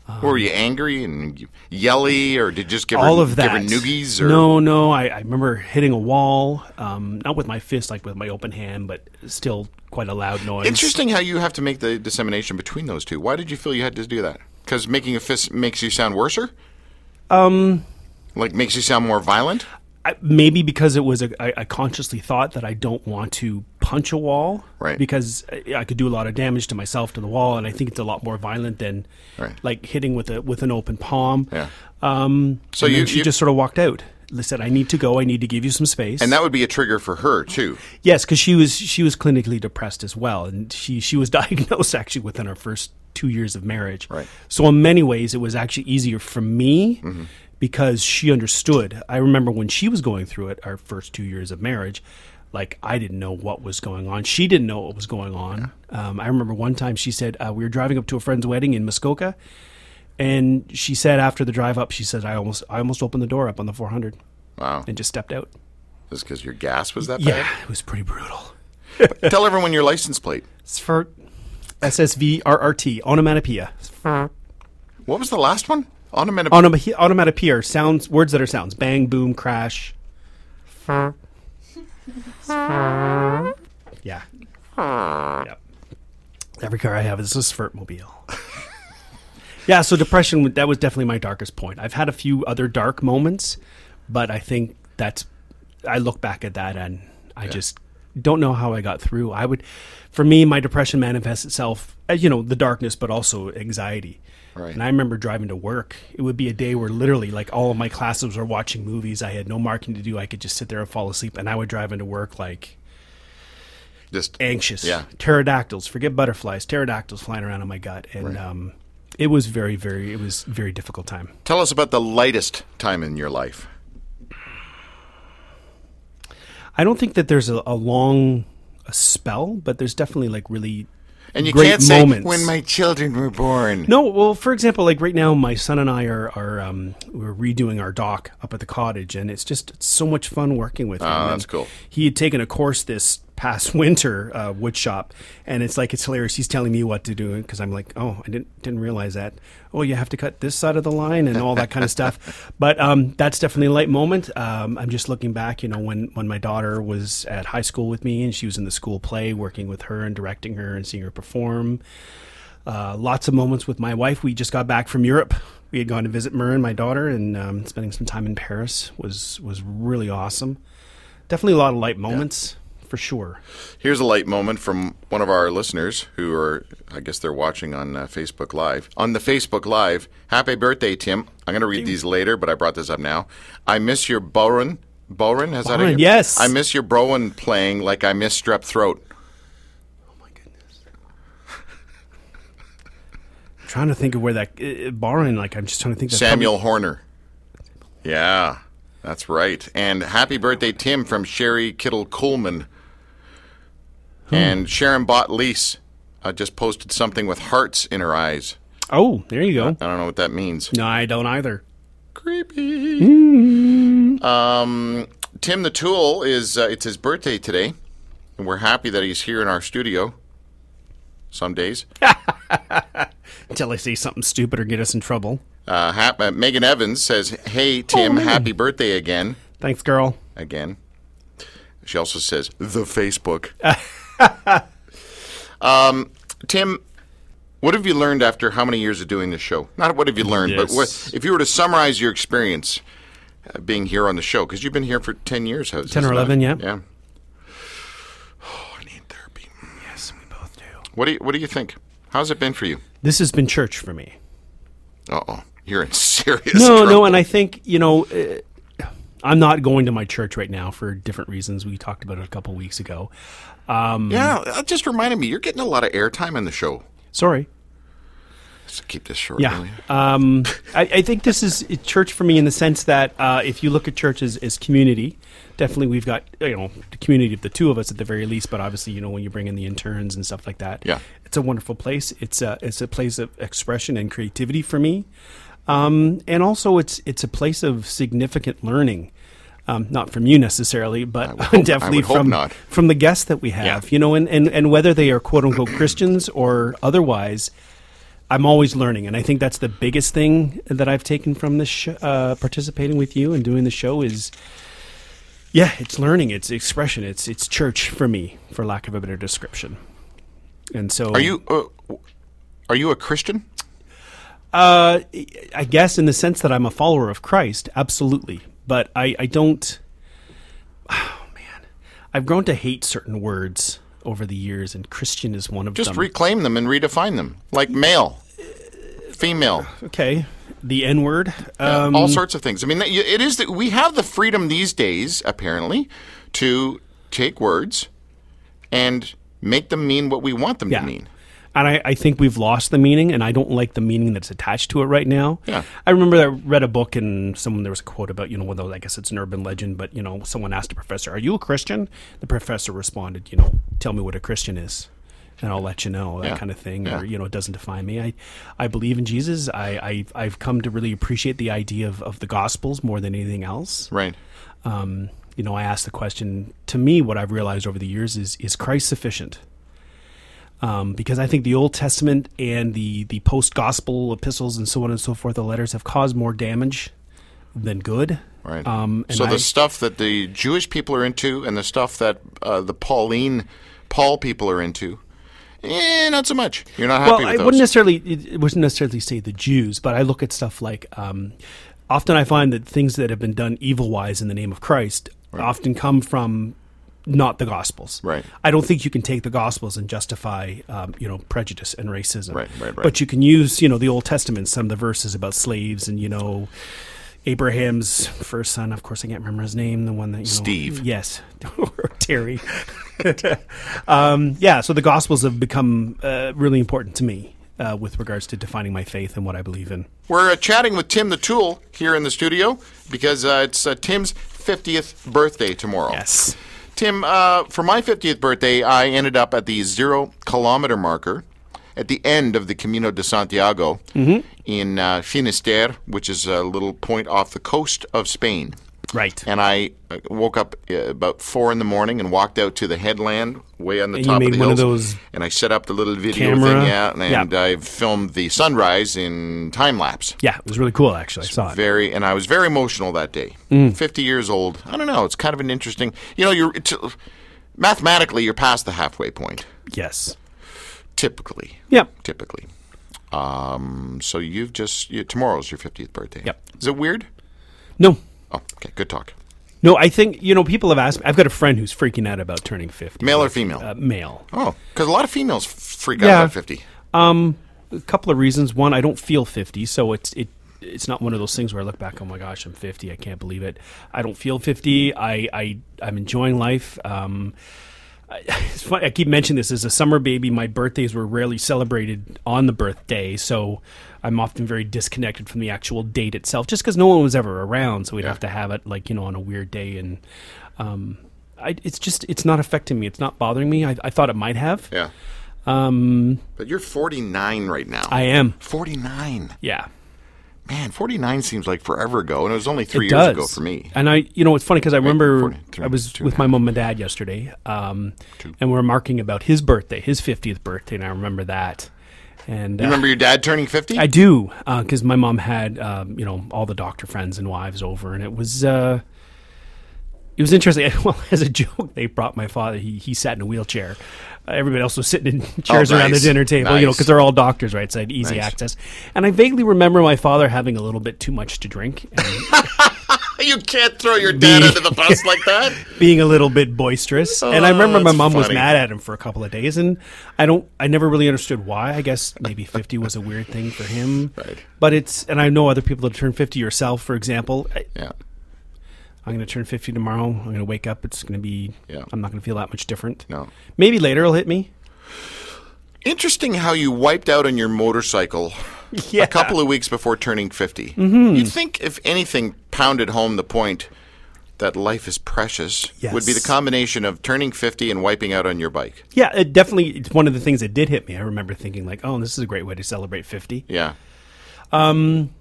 [SPEAKER 1] Were you angry and yelly, or did you just give
[SPEAKER 2] All
[SPEAKER 1] her,
[SPEAKER 2] of that.
[SPEAKER 1] give her noogies? Or?
[SPEAKER 2] No. I remember hitting a wall, not with my fist, like with my open hand, but still quite a loud noise.
[SPEAKER 1] Interesting how you have to make the dissemination between those two. Why did you feel you had to do that? Because making a fist makes you sound worser? Like makes you sound more violent?
[SPEAKER 2] Maybe because it was I consciously thought that I don't want to punch a wall,
[SPEAKER 1] Right.
[SPEAKER 2] Because I could do a lot of damage to myself, to the wall, and I think it's a lot more violent than
[SPEAKER 1] Right.
[SPEAKER 2] like hitting with an open palm.
[SPEAKER 1] Yeah.
[SPEAKER 2] So she just sort of walked out. Said, "I need to go. I need to give you some space."
[SPEAKER 1] And that would be a trigger for her too.
[SPEAKER 2] Yes, because she was clinically depressed as well, and she was diagnosed actually within our first 2 years of marriage.
[SPEAKER 1] Right.
[SPEAKER 2] So in many ways, it was actually easier for me because she understood. I remember when she was going through it, our first 2 years of marriage, like I didn't know what was going on. She didn't know what was going on. I remember one time she said we were driving up to a friend's wedding in Muskoka, and she said after the drive up, she said I almost opened the door up on the 400.
[SPEAKER 1] Wow.
[SPEAKER 2] And just stepped out.
[SPEAKER 1] Just because your gas was that
[SPEAKER 2] Yeah,
[SPEAKER 1] bad?
[SPEAKER 2] it was pretty brutal.
[SPEAKER 1] Tell everyone your license plate.
[SPEAKER 2] It's for SSVRRT, onomatopoeia.
[SPEAKER 1] What was the last one? Onomatopoeia.
[SPEAKER 2] Onomatopoeia are sounds, words that are sounds. Bang, boom, crash. Yeah. Yep. Every car I have is a Svirtmobile. Yeah, so depression, that was definitely my darkest point. I've had a few other dark moments, but I think I look back at that and I just don't know how I got through. For me, my depression manifests itself as, the darkness, but also anxiety.
[SPEAKER 1] Right.
[SPEAKER 2] And I remember driving to work. It would be a day where literally like all of my classes were watching movies. I had no marking to do. I could just sit there and fall asleep. And I would drive into work like
[SPEAKER 1] Just
[SPEAKER 2] anxious.
[SPEAKER 1] Yeah.
[SPEAKER 2] Pterodactyls, forget butterflies, pterodactyls flying around in my gut. And it was very difficult time.
[SPEAKER 1] Tell us about the lightest time in your life.
[SPEAKER 2] I don't think that there's a long spell, but there's definitely like really
[SPEAKER 1] And you
[SPEAKER 2] great
[SPEAKER 1] can't say
[SPEAKER 2] moments.
[SPEAKER 1] when my children were born.
[SPEAKER 2] No, well, for example, like right now, my son and I are we're redoing our dock up at the cottage, and it's so much fun working with him.
[SPEAKER 1] Oh, that's
[SPEAKER 2] And
[SPEAKER 1] cool.
[SPEAKER 2] He had taken a course this past winter, wood shop, and it's hilarious. He's telling me what to do because I'm like, oh, I didn't realize that. Oh, you have to cut this side of the line and all that kind of stuff. But that's definitely a light moment. I'm just looking back, when my daughter was at high school with me and she was in the school play, working with her and directing her and seeing her perform. Lots of moments with my wife. We just got back from Europe. We had gone to visit Myrrh, my daughter, and spending some time in Paris was really awesome. Definitely a lot of light moments. For sure.
[SPEAKER 1] Here's a light moment from one of our listeners who are, I guess they're watching on Facebook Live. On the Facebook Live, happy birthday, Tim. I'm going to read these later, but I brought this up now. I miss your Bowen. Bowen, has that
[SPEAKER 2] Bowen, yes.
[SPEAKER 1] I miss your Bowen playing like I miss strep throat.
[SPEAKER 2] Oh, my goodness. I'm trying to think of where that... Bowen, I'm just trying to think...
[SPEAKER 1] Samuel Horner. Yeah, that's right. And happy birthday, Tim, from Sherry Kittle-Coleman. And Sharon Bott Lease just posted something with hearts in her eyes.
[SPEAKER 2] Oh, there you go.
[SPEAKER 1] I don't know what that means.
[SPEAKER 2] No, I don't either.
[SPEAKER 1] Creepy. Tim the Tool it's his birthday today, and we're happy that he's here in our studio. Some days.
[SPEAKER 2] Until I say something stupid or get us in trouble.
[SPEAKER 1] Megan Evans says, "Hey Tim, happy birthday again."
[SPEAKER 2] Thanks, girl.
[SPEAKER 1] Again. She also says the Facebook. Tim, what have you learned after how many years of doing this show? Not what have you learned, but if you were to summarize your experience being here on the show, because you've been here for 10 years.
[SPEAKER 2] 10 or 11, yeah.
[SPEAKER 1] Yeah. Oh, I need therapy.
[SPEAKER 2] Yes, we both do.
[SPEAKER 1] What do you think? How's it been for you?
[SPEAKER 2] This has been church for me.
[SPEAKER 1] Uh-oh. You're in serious trouble.
[SPEAKER 2] No, and I think, I'm not going to my church right now for different reasons. We talked about it a couple weeks ago.
[SPEAKER 1] It just reminded me, you're getting a lot of airtime on the show.
[SPEAKER 2] Sorry.
[SPEAKER 1] Let's keep this short.
[SPEAKER 2] Yeah. I think this is church for me in the sense that if you look at church as community, definitely we've got, the community of the two of us at the very least, but obviously, when you bring in the interns and stuff like that,
[SPEAKER 1] yeah,
[SPEAKER 2] it's a wonderful place. It's a place of expression and creativity for me. And also it's a place of significant learning. Not from you necessarily, but definitely from the guests that we have, and whether they are quote unquote Christians or otherwise, I'm always learning, and I think that's the biggest thing that I've taken from this participating with you and doing the show is, it's learning, it's expression, it's church for me, for lack of a better description. And so,
[SPEAKER 1] are you a Christian?
[SPEAKER 2] I guess in the sense that I'm a follower of Christ, absolutely. But I don't. Oh man, I've grown to hate certain words over the years, and Christian is one of them.
[SPEAKER 1] Just reclaim them and redefine them, like male, female.
[SPEAKER 2] Okay, the N-word,
[SPEAKER 1] all sorts of things. I mean, it is that we have the freedom these days, apparently, to take words and make them mean what we want them to mean.
[SPEAKER 2] And I think we've lost the meaning, and I don't like the meaning that's attached to it right now.
[SPEAKER 1] Yeah.
[SPEAKER 2] I remember I read a book, and there was a quote about, I guess it's an urban legend, but, someone asked a professor, "Are you a Christian?" The professor responded, "Tell me what a Christian is, and I'll let you know," that kind of thing.
[SPEAKER 1] Yeah.
[SPEAKER 2] Or, it doesn't define me. I believe in Jesus. I've come to really appreciate the idea of the Gospels more than anything else.
[SPEAKER 1] Right.
[SPEAKER 2] I asked the question, to me, what I've realized over the years is Christ sufficient? Because I think the Old Testament and the post-gospel epistles and so on and so forth, the letters, have caused more damage than good.
[SPEAKER 1] Right. So the stuff that the Jewish people are into and the stuff that the Paul people are into, not so much. You're not happy with those.
[SPEAKER 2] It wouldn't necessarily say the Jews, but I look at stuff like, often I find that things that have been done evil-wise in the name of Christ often come from not the Gospels.
[SPEAKER 1] Right.
[SPEAKER 2] I don't think you can take the Gospels and justify, prejudice and racism.
[SPEAKER 1] Right.
[SPEAKER 2] But you can use, the Old Testament, some of the verses about slaves and, Abraham's first son. Of course, I can't remember his name. The one that,
[SPEAKER 1] Steve.
[SPEAKER 2] Yes. Or Terry. So the Gospels have become really important to me with regards to defining my faith and what I believe in.
[SPEAKER 1] We're chatting with Tim the Tool here in the studio because it's Tim's 50th birthday tomorrow.
[SPEAKER 2] Yes.
[SPEAKER 1] Tim, for my 50th birthday, I ended up at the 0-kilometer marker at the end of the Camino de Santiago in Finisterre, which is a little point off the coast of Spain.
[SPEAKER 2] Right.
[SPEAKER 1] And I woke up about 4 a.m. and walked out to the headland way on the top of the hills.
[SPEAKER 2] One of those
[SPEAKER 1] and I set up the little video
[SPEAKER 2] camera
[SPEAKER 1] thing, and I filmed the sunrise in time lapse.
[SPEAKER 2] Yeah, it was really cool, actually. I saw it.
[SPEAKER 1] And I was very emotional that day. 50 years old. I don't know. It's kind of an interesting. Mathematically, you're past the halfway point.
[SPEAKER 2] Yes.
[SPEAKER 1] Typically.
[SPEAKER 2] Yep.
[SPEAKER 1] Typically. So tomorrow's your 50th birthday.
[SPEAKER 2] Yep.
[SPEAKER 1] Is it weird?
[SPEAKER 2] No.
[SPEAKER 1] Oh, okay. Good talk.
[SPEAKER 2] No, I think, people have asked me. I've got a friend who's freaking out about turning 50.
[SPEAKER 1] Male or female?
[SPEAKER 2] Male.
[SPEAKER 1] Oh, because a lot of females freak out about 50.
[SPEAKER 2] A couple of reasons. One, I don't feel 50, so it's not one of those things where I look back, oh my gosh, I'm 50, I can't believe it. I don't feel 50. I'm enjoying life. It's funny, I keep mentioning this. As a summer baby, my birthdays were rarely celebrated on the birthday, so I'm often very disconnected from the actual date itself, just because no one was ever around, so we'd have to have it on a weird day, and it's not affecting me. It's not bothering me. I thought it might have.
[SPEAKER 1] Yeah. But you're 49 right now.
[SPEAKER 2] I am.
[SPEAKER 1] 49.
[SPEAKER 2] Yeah.
[SPEAKER 1] Man, 49 seems like forever ago, and it was only 3 years ago for me.
[SPEAKER 2] And it's funny because I remember I was with my mom and dad yesterday, and we were marking about his birthday, his 50th birthday, and I remember that. And
[SPEAKER 1] you remember your dad turning 50?
[SPEAKER 2] I do, because my mom had all the doctor friends and wives over, and it was interesting. Well, as a joke, they brought my father. He sat in a wheelchair. Everybody else was sitting in chairs around the dinner table, because they're all doctors, right? So I had easy access. And I vaguely remember my father having a little bit too much to drink.
[SPEAKER 1] You can't throw your dad under the bus like that.
[SPEAKER 2] Being a little bit boisterous. And I remember my mom was
[SPEAKER 1] funny.
[SPEAKER 2] mad at him for a couple of days, and I never really understood why. I guess maybe 50 was a weird thing for him.
[SPEAKER 1] Right.
[SPEAKER 2] But and I know other people that turn 50 yourself, for example.
[SPEAKER 1] Yeah.
[SPEAKER 2] I'm going to turn 50 tomorrow. I'm going to wake up. It's going to be, I'm not going to feel that much different.
[SPEAKER 1] No.
[SPEAKER 2] Maybe later it'll hit me.
[SPEAKER 1] Interesting how you wiped out on your motorcycle a couple of weeks before turning 50.
[SPEAKER 2] Mm-hmm.
[SPEAKER 1] You'd think, if anything, pounded home the point that life is precious would be the combination of turning 50 and wiping out on your bike.
[SPEAKER 2] Yeah, it's one of the things that did hit me. I remember thinking this is a great way to celebrate 50.
[SPEAKER 1] Yeah.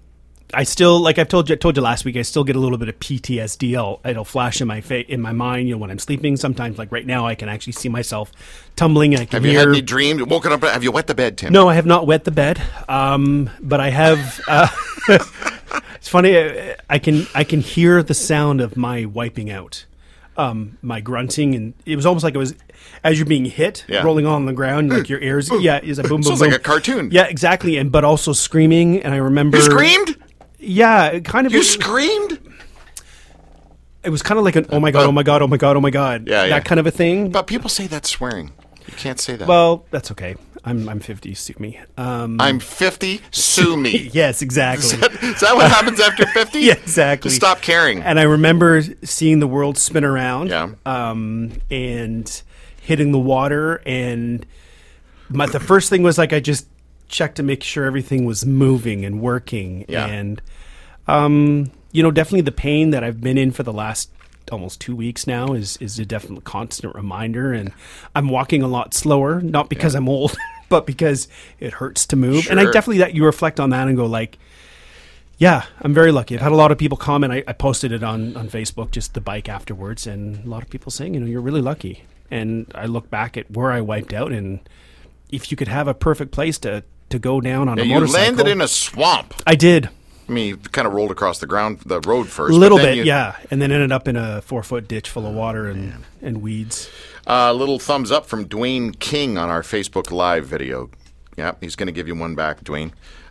[SPEAKER 2] I still, like I told you last week, I still get a little bit of PTSD. It'll flash in my mind, when I'm sleeping. Sometimes, like right now, I can actually see myself tumbling. I can
[SPEAKER 1] Have you had any dreams? Woken up? Have you wet the bed, Tim?
[SPEAKER 2] No, I have not wet the bed. But I have. It's funny. I can hear the sound of my wiping out. My grunting, and it was almost like it was as you're being hit, rolling on the ground, like your ears. Yeah, is a boom, boom,
[SPEAKER 1] Sounds
[SPEAKER 2] boom.
[SPEAKER 1] like a cartoon.
[SPEAKER 2] Yeah, exactly. But also screaming. And I remember
[SPEAKER 1] You screamed.
[SPEAKER 2] Yeah, kind of.
[SPEAKER 1] You screamed.
[SPEAKER 2] It was kind of like an oh my god, oh my god, oh my god, oh my god.
[SPEAKER 1] Yeah,
[SPEAKER 2] that kind of a thing.
[SPEAKER 1] But people say that's swearing. You can't say that.
[SPEAKER 2] Well, that's okay. I'm 50. Sue me.
[SPEAKER 1] I'm 50. Sue me.
[SPEAKER 2] Yes, exactly.
[SPEAKER 1] Is that what happens after 50?
[SPEAKER 2] Yeah, exactly.
[SPEAKER 1] Just stop caring.
[SPEAKER 2] And I remember seeing the world spin around.
[SPEAKER 1] Yeah.
[SPEAKER 2] And hitting the water, and the first thing was like I just checked to make sure everything was moving and working.
[SPEAKER 1] Yeah.
[SPEAKER 2] And definitely the pain that I've been in for the last almost 2 weeks now is a definite constant reminder, and I'm walking a lot slower, not because I'm old, but because it hurts to move.
[SPEAKER 1] Sure.
[SPEAKER 2] And I definitely that you reflect on that and go like, yeah, I'm very lucky. I've had a lot of people comment. I posted it on Facebook, just the bike afterwards, and a lot of people saying, you're really lucky. And I look back at where I wiped out, and if you could have a perfect place to go down on a motorcycle.
[SPEAKER 1] You landed in a swamp.
[SPEAKER 2] I did.
[SPEAKER 1] I mean, you kind of rolled across the road first.
[SPEAKER 2] A little bit, yeah. And then ended up in a 4-foot ditch full of water and weeds.
[SPEAKER 1] Little thumbs up from Dwayne King on our Facebook Live video. Yeah, he's going to give you one back, Dwayne.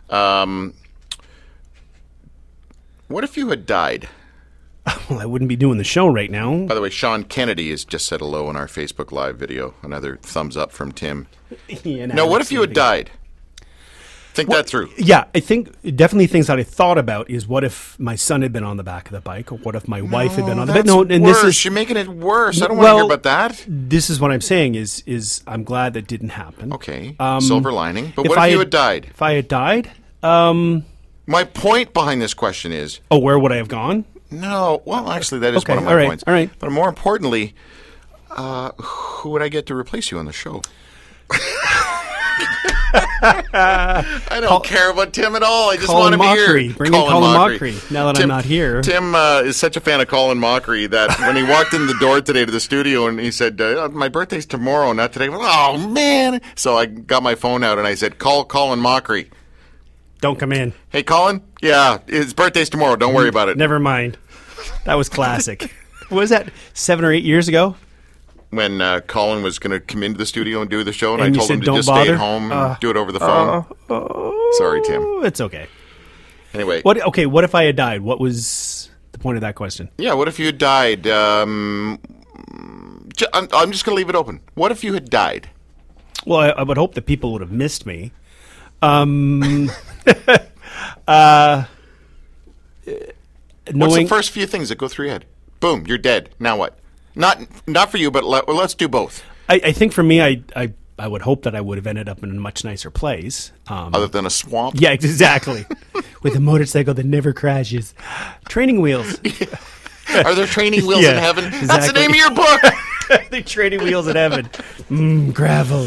[SPEAKER 1] What if you had died?
[SPEAKER 2] Well, I wouldn't be doing the show right now.
[SPEAKER 1] By the way, Sean Kennedy has just said hello on our Facebook Live video. Another thumbs up from Tim. No, what if you had died? Think that through.
[SPEAKER 2] Yeah, I think definitely things that I thought about is what if my son had been on the back of the bike, or what if my wife had been on the bike. No, and
[SPEAKER 1] worse.
[SPEAKER 2] this is
[SPEAKER 1] You're making it worse. I don't want to hear about that.
[SPEAKER 2] This is what I'm saying is I'm glad that didn't happen.
[SPEAKER 1] Okay, silver lining. But what
[SPEAKER 2] if
[SPEAKER 1] if you had died?
[SPEAKER 2] If I had died,
[SPEAKER 1] my point behind this question is,
[SPEAKER 2] where would I have gone?
[SPEAKER 1] No, well, actually, that is
[SPEAKER 2] Okay,
[SPEAKER 1] one of
[SPEAKER 2] all
[SPEAKER 1] my
[SPEAKER 2] right,
[SPEAKER 1] points.
[SPEAKER 2] all right.
[SPEAKER 1] But more importantly, who would I get to replace you on the show? I don't care about Tim at all. I just want him here.
[SPEAKER 2] Bring in Colin Mockery. Now that I'm not here.
[SPEAKER 1] Tim is such a fan of Colin Mockery that when he walked in the door today to the studio and he said, my birthday's tomorrow, not today. Oh, man. So I got my phone out and I said, call Colin Mockery.
[SPEAKER 2] Don't come in.
[SPEAKER 1] Hey, Colin? Yeah, his birthday's tomorrow. Don't worry about it.
[SPEAKER 2] Never mind. That was classic. What was that, 7 or 8 years ago?
[SPEAKER 1] When Colin was going to come into the studio and do the show, and I
[SPEAKER 2] you
[SPEAKER 1] told
[SPEAKER 2] said,
[SPEAKER 1] him to
[SPEAKER 2] "Don't
[SPEAKER 1] just
[SPEAKER 2] bother."
[SPEAKER 1] stay at home and do it over the phone. Sorry, Tim.
[SPEAKER 2] It's okay.
[SPEAKER 1] Anyway.
[SPEAKER 2] What if I had died? What was the point of that question?
[SPEAKER 1] Yeah, what if you had died? I'm just going to leave it open. What if you had died?
[SPEAKER 2] Well, I would hope that people would have missed me.
[SPEAKER 1] What's the first few things that go through your head? Boom, you're dead. Now what? Not for you, but let's do both.
[SPEAKER 2] I think for me, I would hope that I would have ended up in a much nicer place.
[SPEAKER 1] Other than a swamp?
[SPEAKER 2] Yeah, exactly. With a motorcycle that never crashes. Training wheels.
[SPEAKER 1] Are there training wheels in heaven?
[SPEAKER 2] Exactly.
[SPEAKER 1] That's the name of your book.
[SPEAKER 2] The training wheels in heaven. Gravel.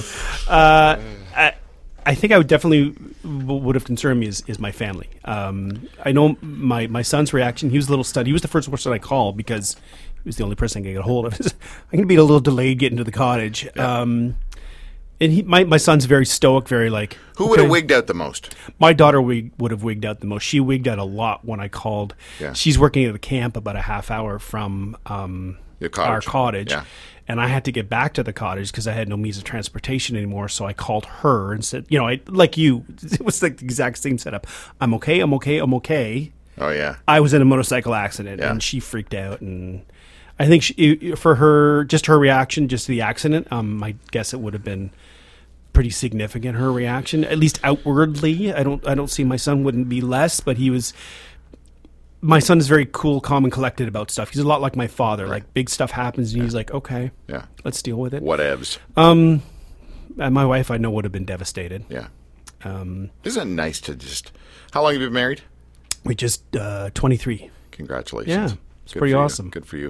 [SPEAKER 2] I think I would definitely would have concerned me is my family. I know my son's reaction. He was a little stunned. He was the first person I called because he was the only person I could get a hold of. I'm going to be a little delayed getting to the cottage. Yeah. And my son's very stoic, very like...
[SPEAKER 1] Who would have wigged out the most?
[SPEAKER 2] My daughter would have wigged out the most. She wigged out a lot when I called. Yeah. She's working at a camp about a half hour from our cottage. Yeah. And I had to get back to the cottage because I had no means of transportation anymore. So I called her and said, like you, it was like the exact same setup. I'm okay.
[SPEAKER 1] Oh, yeah.
[SPEAKER 2] I was in a motorcycle accident and she freaked out. And I think for her, just her reaction, just to the accident, I guess it would have been pretty significant, her reaction, at least outwardly. I don't see my son wouldn't be less, but my son is very cool, calm, and collected about stuff. He's a lot like my father. Right. Like, big stuff happens, and he's like, okay, let's deal with it.
[SPEAKER 1] Whatevs.
[SPEAKER 2] And my wife, I know, would have been devastated.
[SPEAKER 1] Yeah. Isn't it nice to just... How long have you been married?
[SPEAKER 2] We just... 23.
[SPEAKER 1] Congratulations.
[SPEAKER 2] Yeah. It's pretty awesome.
[SPEAKER 1] Good for you.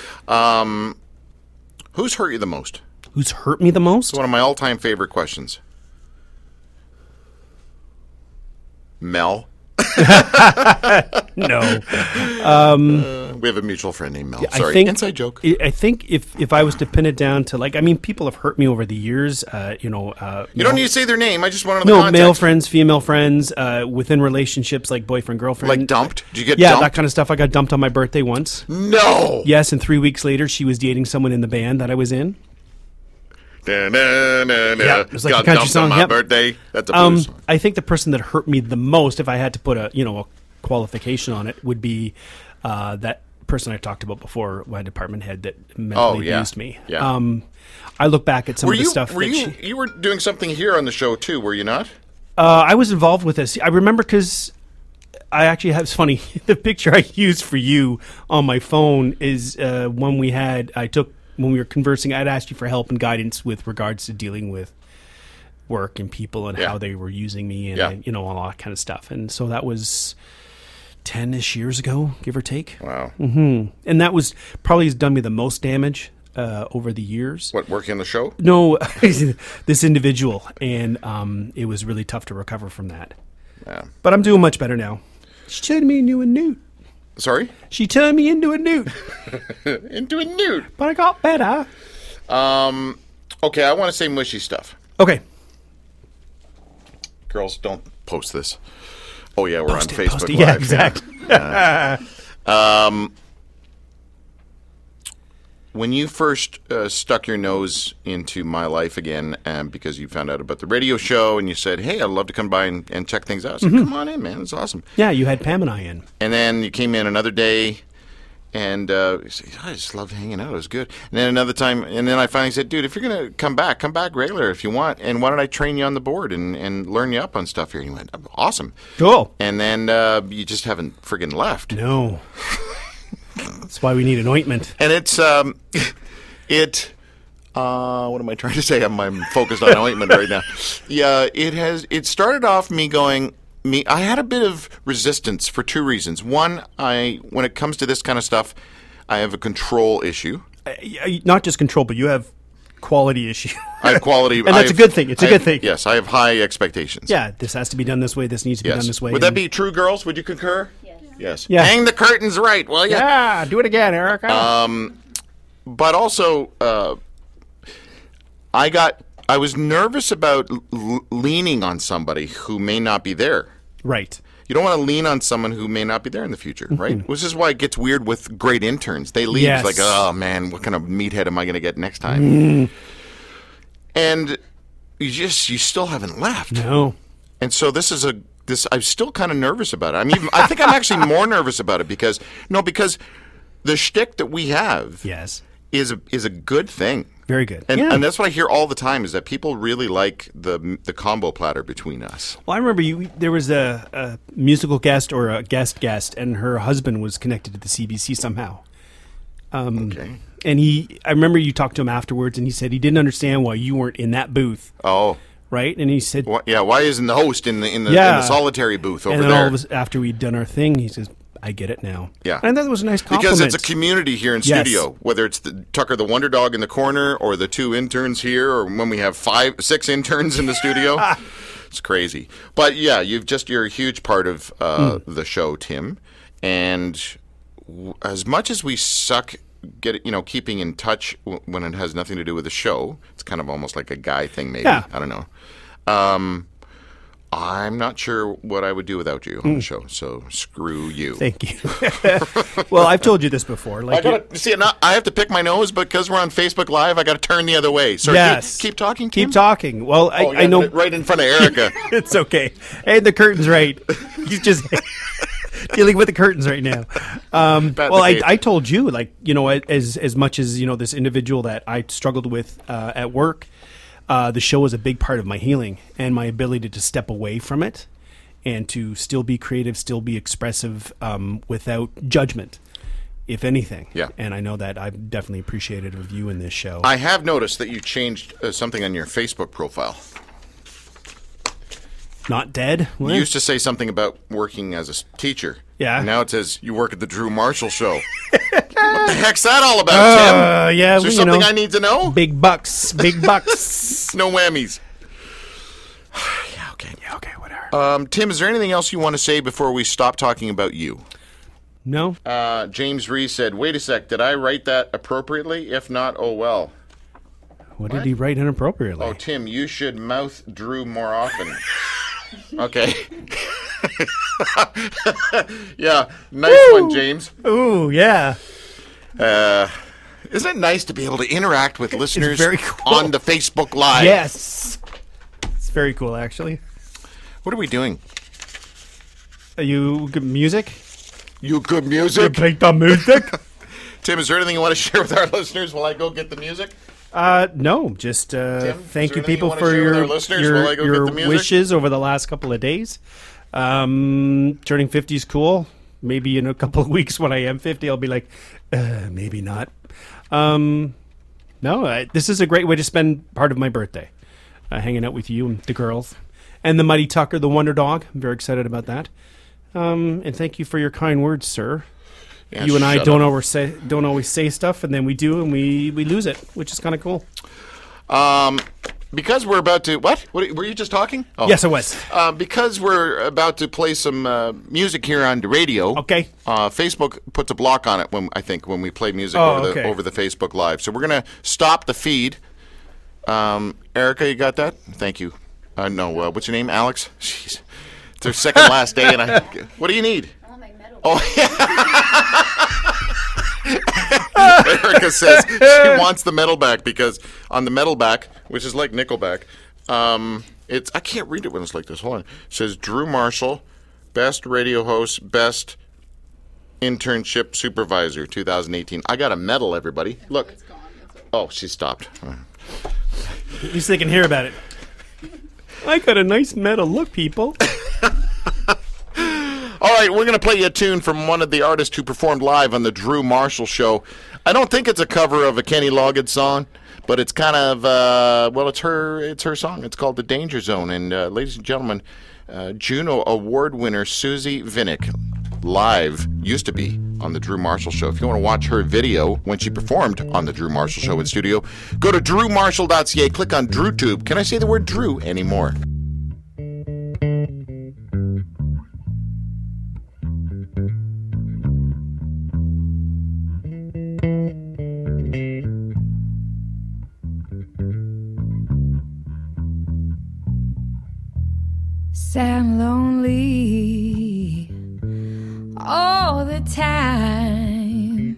[SPEAKER 1] Who's hurt you the most?
[SPEAKER 2] Who's hurt me the most?
[SPEAKER 1] It's one of my all-time favorite questions. Mel.
[SPEAKER 2] No.
[SPEAKER 1] We have a mutual friend named Mel.
[SPEAKER 2] I
[SPEAKER 1] Sorry,
[SPEAKER 2] think-
[SPEAKER 1] inside joke.
[SPEAKER 2] I think if I was to pin it down to, like, I mean, people have hurt me over the years.
[SPEAKER 1] You don't need to say their name. I just want to know the
[SPEAKER 2] No,
[SPEAKER 1] context.
[SPEAKER 2] male friends, female friends, within relationships, like boyfriend, girlfriend.
[SPEAKER 1] Like dumped? Did you get
[SPEAKER 2] Yeah,
[SPEAKER 1] dumped?
[SPEAKER 2] that kind of stuff. I got dumped on my birthday once.
[SPEAKER 1] No.
[SPEAKER 2] Yes, and 3 weeks later, she was dating someone in the band that I was in.
[SPEAKER 1] Da, na, na, na.
[SPEAKER 2] Yeah, it was like a
[SPEAKER 1] Got
[SPEAKER 2] country
[SPEAKER 1] dumped
[SPEAKER 2] song,
[SPEAKER 1] on my
[SPEAKER 2] yep.
[SPEAKER 1] birthday. That's a blues song.
[SPEAKER 2] I think the person that hurt me the most, if I had to put a qualification on it, would be that person I talked about before, my department head that mentally abused me.
[SPEAKER 1] Yeah.
[SPEAKER 2] I look back at some of the stuff
[SPEAKER 1] Were
[SPEAKER 2] that
[SPEAKER 1] you were doing something here on the show too, were you not?
[SPEAKER 2] I was involved with this. I remember because I actually have, it's funny, the picture I used for you on my phone is one I took when we were conversing. I'd asked you for help and guidance with regards to dealing with work and people and how they were using me and all that kind of stuff. And so that was 10-ish years ago, give or take.
[SPEAKER 1] Wow.
[SPEAKER 2] And that was probably has done me the most damage over the years.
[SPEAKER 1] What, working on the show?
[SPEAKER 2] No, this individual. And it was really tough to recover from that.
[SPEAKER 1] Yeah.
[SPEAKER 2] But I'm doing much better now. She turned me into a newt.
[SPEAKER 1] Sorry?
[SPEAKER 2] She turned me into a newt.
[SPEAKER 1] Into a nude.
[SPEAKER 2] But I got better.
[SPEAKER 1] Okay, I want to say mushy stuff.
[SPEAKER 2] Okay.
[SPEAKER 1] Girls, don't post this. Oh yeah, we're
[SPEAKER 2] Post
[SPEAKER 1] on
[SPEAKER 2] it,
[SPEAKER 1] Facebook
[SPEAKER 2] post it.
[SPEAKER 1] Live.
[SPEAKER 2] Yeah, exactly.
[SPEAKER 1] When you first stuck your nose into my life again, because you found out about the radio show and you said, "Hey, I'd love to come by and check things out," I said, "Come on in, man. It's awesome."
[SPEAKER 2] Yeah, you had Pam and I in.
[SPEAKER 1] And then you came in another day, and you said, I just loved hanging out. It was good. And then another time, and then I finally said, "Dude, if you're gonna come back regular if you want. And why don't I train you on the board and learn you up on stuff here?" And you went, "Awesome."
[SPEAKER 2] Cool.
[SPEAKER 1] And then you just haven't friggin' left.
[SPEAKER 2] No. That's why we need an ointment.
[SPEAKER 1] And it's what am I trying to say? I'm focused on ointment right now. Yeah, it started off me going. I had a bit of resistance for two reasons. One, when it comes to this kind of stuff, I have a control issue.
[SPEAKER 2] Not just control, but you have quality issue.
[SPEAKER 1] I have quality,
[SPEAKER 2] and that's a good thing. It's a good thing.
[SPEAKER 1] Yes, I have high expectations.
[SPEAKER 2] Yeah, this has to be done this way. This needs to be done this way.
[SPEAKER 1] Would that be true, girls? Would you concur? Yes.
[SPEAKER 2] Yeah.
[SPEAKER 1] Hang the curtains right, will you?
[SPEAKER 2] Yeah, do it again, Erica.
[SPEAKER 1] But also, I was nervous about leaning on somebody who may not be there.
[SPEAKER 2] Right.
[SPEAKER 1] You don't want to lean on someone who may not be there in the future, right? Which is why it gets weird with great interns. They leave
[SPEAKER 2] Yes.
[SPEAKER 1] like, oh man, what kind of meathead am I going to get next time? And you still haven't left.
[SPEAKER 2] No.
[SPEAKER 1] And so I'm still kind of nervous about it. I think I'm actually more nervous about it because the shtick that we have
[SPEAKER 2] Yes.
[SPEAKER 1] is a good thing.
[SPEAKER 2] Very good.
[SPEAKER 1] And that's what I hear all the time is that people really like the combo platter between us.
[SPEAKER 2] Well, I remember there was a musical guest or a guest, and her husband was connected to the CBC somehow.
[SPEAKER 1] Okay.
[SPEAKER 2] And I remember you talked to him afterwards, and he said he didn't understand why you weren't in that booth.
[SPEAKER 1] Oh.
[SPEAKER 2] Right? And he said...
[SPEAKER 1] Why isn't the host in the solitary booth over
[SPEAKER 2] there? And
[SPEAKER 1] there?
[SPEAKER 2] all of us, after we'd done our thing, he says, I get it now.
[SPEAKER 1] Yeah.
[SPEAKER 2] And that was a nice compliment.
[SPEAKER 1] Because it's a community here in studio, whether it's the Tucker the Wonder Dog in the corner or the two interns here or when we have 6 interns in the studio. It's crazy. But yeah, you're a huge part of the show, Tim. And as much as we suck keeping in touch when it has nothing to do with the show, it's kind of almost like a guy thing maybe.
[SPEAKER 2] Yeah.
[SPEAKER 1] I don't know. I'm not sure what I would do without you on the show, so screw you.
[SPEAKER 2] Thank you. Well, I've told you this before. Like
[SPEAKER 1] I have to pick my nose because we're on Facebook Live. I got to turn the other way. So keep talking. Kim?
[SPEAKER 2] Keep talking. Well, I know
[SPEAKER 1] right in front of Erica.
[SPEAKER 2] It's okay. Hey, the curtain's right. He's just dealing with the curtains right now. I told you, as much as this individual that I struggled with at work. The show is a big part of my healing and my ability to step away from it and to still be creative, still be expressive without judgment, if anything.
[SPEAKER 1] Yeah.
[SPEAKER 2] And I know that I've definitely appreciated of you in this show.
[SPEAKER 1] I have noticed that you changed something on your Facebook profile.
[SPEAKER 2] Not dead? What?
[SPEAKER 1] You used to say something about working as a teacher.
[SPEAKER 2] Yeah.
[SPEAKER 1] And now it says you work at the Drew Marshall Show. What the heck's that all about, Tim?
[SPEAKER 2] Yeah,
[SPEAKER 1] is there something I need to know?
[SPEAKER 2] Big bucks. Big bucks.
[SPEAKER 1] No whammies.
[SPEAKER 2] Yeah, okay, whatever.
[SPEAKER 1] Tim, is there anything else you want to say before we stop talking about you?
[SPEAKER 2] No?
[SPEAKER 1] James Rees said, wait a sec, did I write that appropriately? If not, oh well.
[SPEAKER 2] What did he write inappropriately?
[SPEAKER 1] Oh, Tim, you should mouth Drew more often. Okay. Yeah, nice one, James.
[SPEAKER 2] Ooh, yeah.
[SPEAKER 1] Isn't it nice to be able to interact with listeners
[SPEAKER 2] very cool.
[SPEAKER 1] on the Facebook Live?
[SPEAKER 2] Yes. It's very cool, actually.
[SPEAKER 1] What are we doing?
[SPEAKER 2] Are you good music?
[SPEAKER 1] You good music?
[SPEAKER 2] play the music?
[SPEAKER 1] Tim, is there anything you want to share with our listeners while I go get the music?
[SPEAKER 2] No, just thank you people
[SPEAKER 1] you
[SPEAKER 2] for your
[SPEAKER 1] music?
[SPEAKER 2] wishes over the last couple of days. Turning 50 is cool. Maybe in a couple of weeks when I am 50, I'll be like, maybe not. This is a great way to spend part of my birthday, hanging out with you and the girls. And the Mighty Tucker, the Wonder Dog. I'm very excited about that. And thank you for your kind words, sir. Yeah, you and I don't always say stuff, and then we do, and we lose it, which is kind of cool.
[SPEAKER 1] Because we're about to... What? Were you just talking?
[SPEAKER 2] Oh. Yes, I was.
[SPEAKER 1] Because we're about to play some music here on the radio.
[SPEAKER 2] Okay.
[SPEAKER 1] Facebook puts a block on it when we play music over the Facebook Live. So we're going to stop the feed. Erica, you got that? Thank you. No, what's your name? Alex? Jeez. It's their second last day, and what do you need?
[SPEAKER 3] I want my medal.
[SPEAKER 1] Oh, yeah. Erica says she wants the medal back because on the medal back, which is like Nickelback, I can't read it when it's like this. Hold on. It says Drew Marshall, best radio host, best internship supervisor, 2018. I got a medal, everybody. Look.
[SPEAKER 3] It's gone.
[SPEAKER 1] Oh, she stopped.
[SPEAKER 2] At least they can hear about it. I got a nice medal. Look, people.
[SPEAKER 1] All right, we're going to play you a tune from one of the artists who performed live on the Drew Marshall Show. I don't think it's a cover of a Kenny Loggins song, but it's kind of, it's her song. It's called The Danger Zone. And ladies and gentlemen, Juno Award winner Susie Vinnick, live, used to be on the Drew Marshall Show. If you want to watch her video when she performed on the Drew Marshall Show in studio, go to drewmarshall.ca, click on DrewTube. Can I say the word Drew anymore?
[SPEAKER 3] I'm lonely all the time,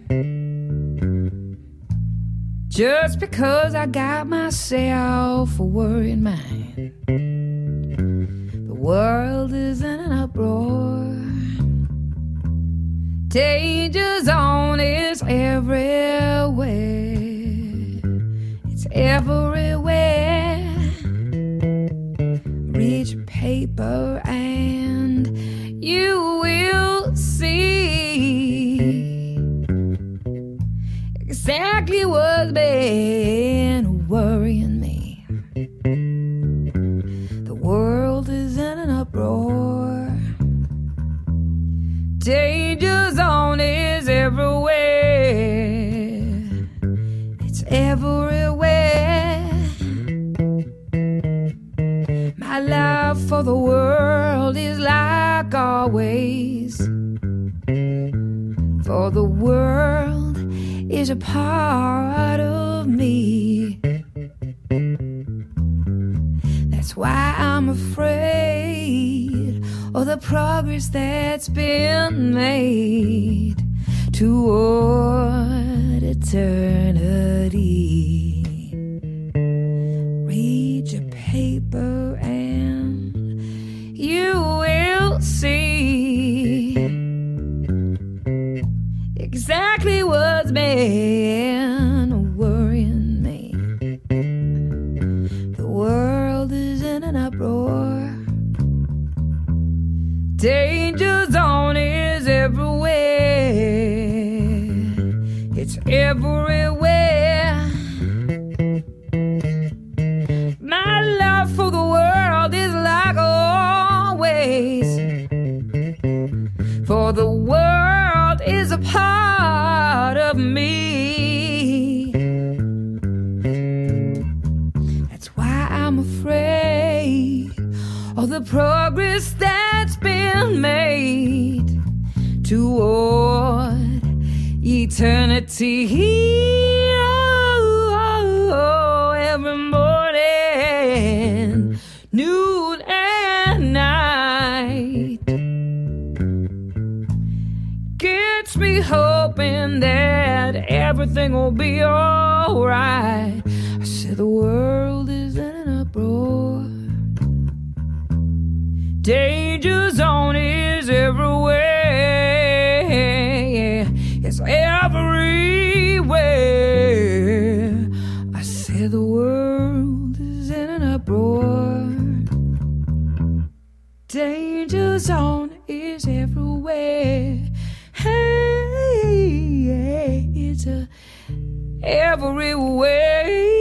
[SPEAKER 3] just because I got myself a worrying mind. The world is in an uproar, danger zone is everywhere, it's everywhere. Read your paper and you will see exactly what's been worrying me. The world is in an uproar, danger zone is everywhere, it's everywhere. My love for the world is like always, for the world is a part of me. That's why I'm afraid of the progress that's been made toward eternity. Read your paper and you will see exactly what's been worrying me. The world is in an uproar, danger zone is everywhere, it's everywhere. My love for the world is like always, for the world is a part of me. That's why I'm afraid of the progress that's been made toward eternity. Oh, every morning, noon and night gets me hoping that everything will be alright. I said the world is in an uproar. Danger zone is everywhere. It's everywhere. I said the world is in an uproar. Danger zone is everywhere. Hey, it's everywhere.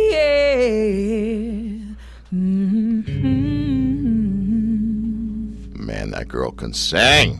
[SPEAKER 1] Man, that girl can sing.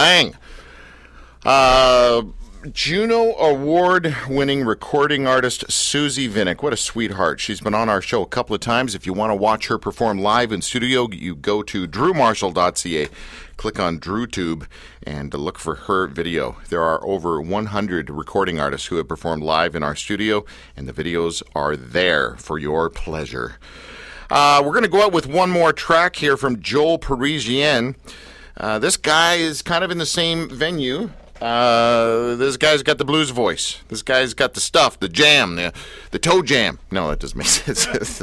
[SPEAKER 1] Juno Award-winning recording artist Susie Vinnick. What a sweetheart. She's been on our show a couple of times. If you want to watch her perform live in studio, you go to drewmarshall.ca, click on DrewTube, and look for her video. There are over 100 recording artists who have performed live in our studio, and the videos are there for your pleasure. We're going to go out with one more track here from Joel Parisien. This guy is kind of in the same venue. This guy's got the blues voice. This guy's got the stuff, the jam, the toe jam. No, that doesn't make sense.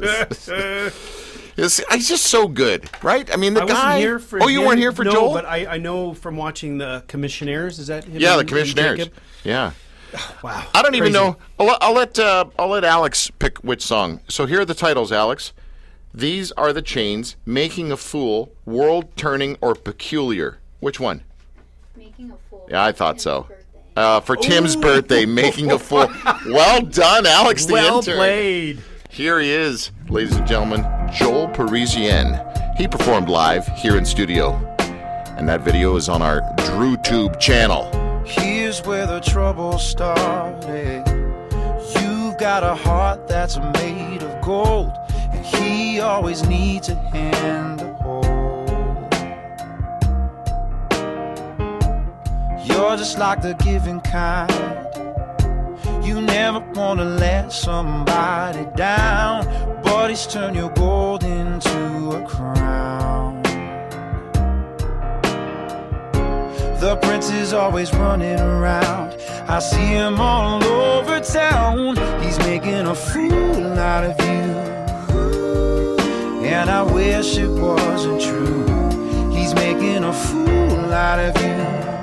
[SPEAKER 1] He's just so good, right? I mean, the guy.
[SPEAKER 2] Wasn't here for
[SPEAKER 1] you weren't here for
[SPEAKER 2] no,
[SPEAKER 1] Joel?
[SPEAKER 2] But I know from watching the Commissionaires. Is that him?
[SPEAKER 1] Yeah, the Commissionaires. Yeah.
[SPEAKER 2] Wow.
[SPEAKER 1] I don't even know. I'll let Alex pick which song. So here are the titles, Alex. These Are the Chains, Making a Fool, World Turning, or Peculiar. Which one?
[SPEAKER 4] Making a fool.
[SPEAKER 1] Yeah, I thought so. For Tim's birthday, Making a Fool. Well done, Alex, the intern.
[SPEAKER 2] Well played.
[SPEAKER 1] Here he is, ladies and gentlemen, Joel Parisien. He performed live here in studio, and that video is on our DrewTube channel.
[SPEAKER 5] Here's where the trouble started. You've got a heart that's made of gold, and he always needs a hand to hold. You're just like the giving kind. You never want to let somebody down, but he's turned your gold into a crown. The prince is always running around. I see him all over town. He's making a fool out of you, and I wish it wasn't true. He's making a fool out of you,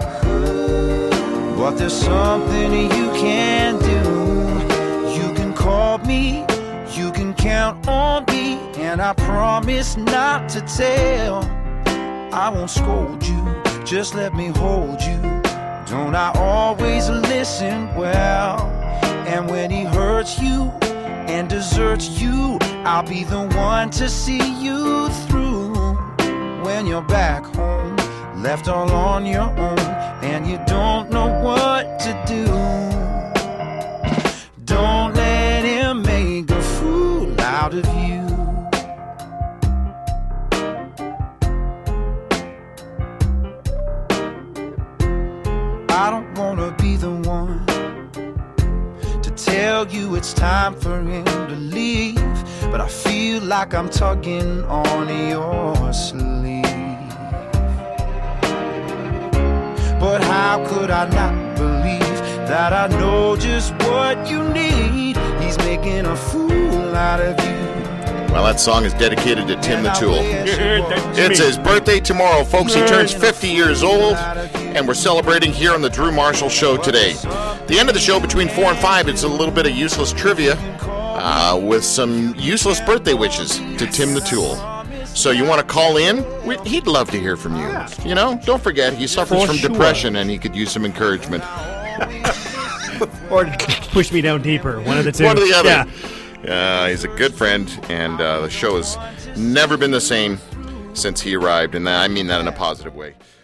[SPEAKER 5] but there's something you can do. You can call me, you can count on me, and I promise not to tell. I won't scold you, just let me hold you. Don't I always listen well? And when he hurts you and deserts you, I'll be the one to see you through. When you're back home, left all on your own, and you don't know what to do, don't let him make a fool out of you. I don't wanna be the one to tell you it's time for him to leave, but I feel like I'm tugging on your sleeve. But how could I not believe that I know just what you need? He's making a fool out of you.
[SPEAKER 1] Well, that song is dedicated to Tim the Tool. It's his birthday tomorrow, folks. He turns 50 years old, and we're celebrating here on the Drew Marshall Show today. The end of the show between 4 and 5, it's a little bit of useless trivia with some useless birthday wishes to Tim the Tool. So you want to call in? He'd love to hear from you. You know, don't forget, he suffers from depression, and he could use some encouragement.
[SPEAKER 2] Or push me down deeper. One of the two.
[SPEAKER 1] One or the other.
[SPEAKER 2] Yeah.
[SPEAKER 1] He's a good friend, and the show has never been the same since he arrived, and I mean that in a positive way.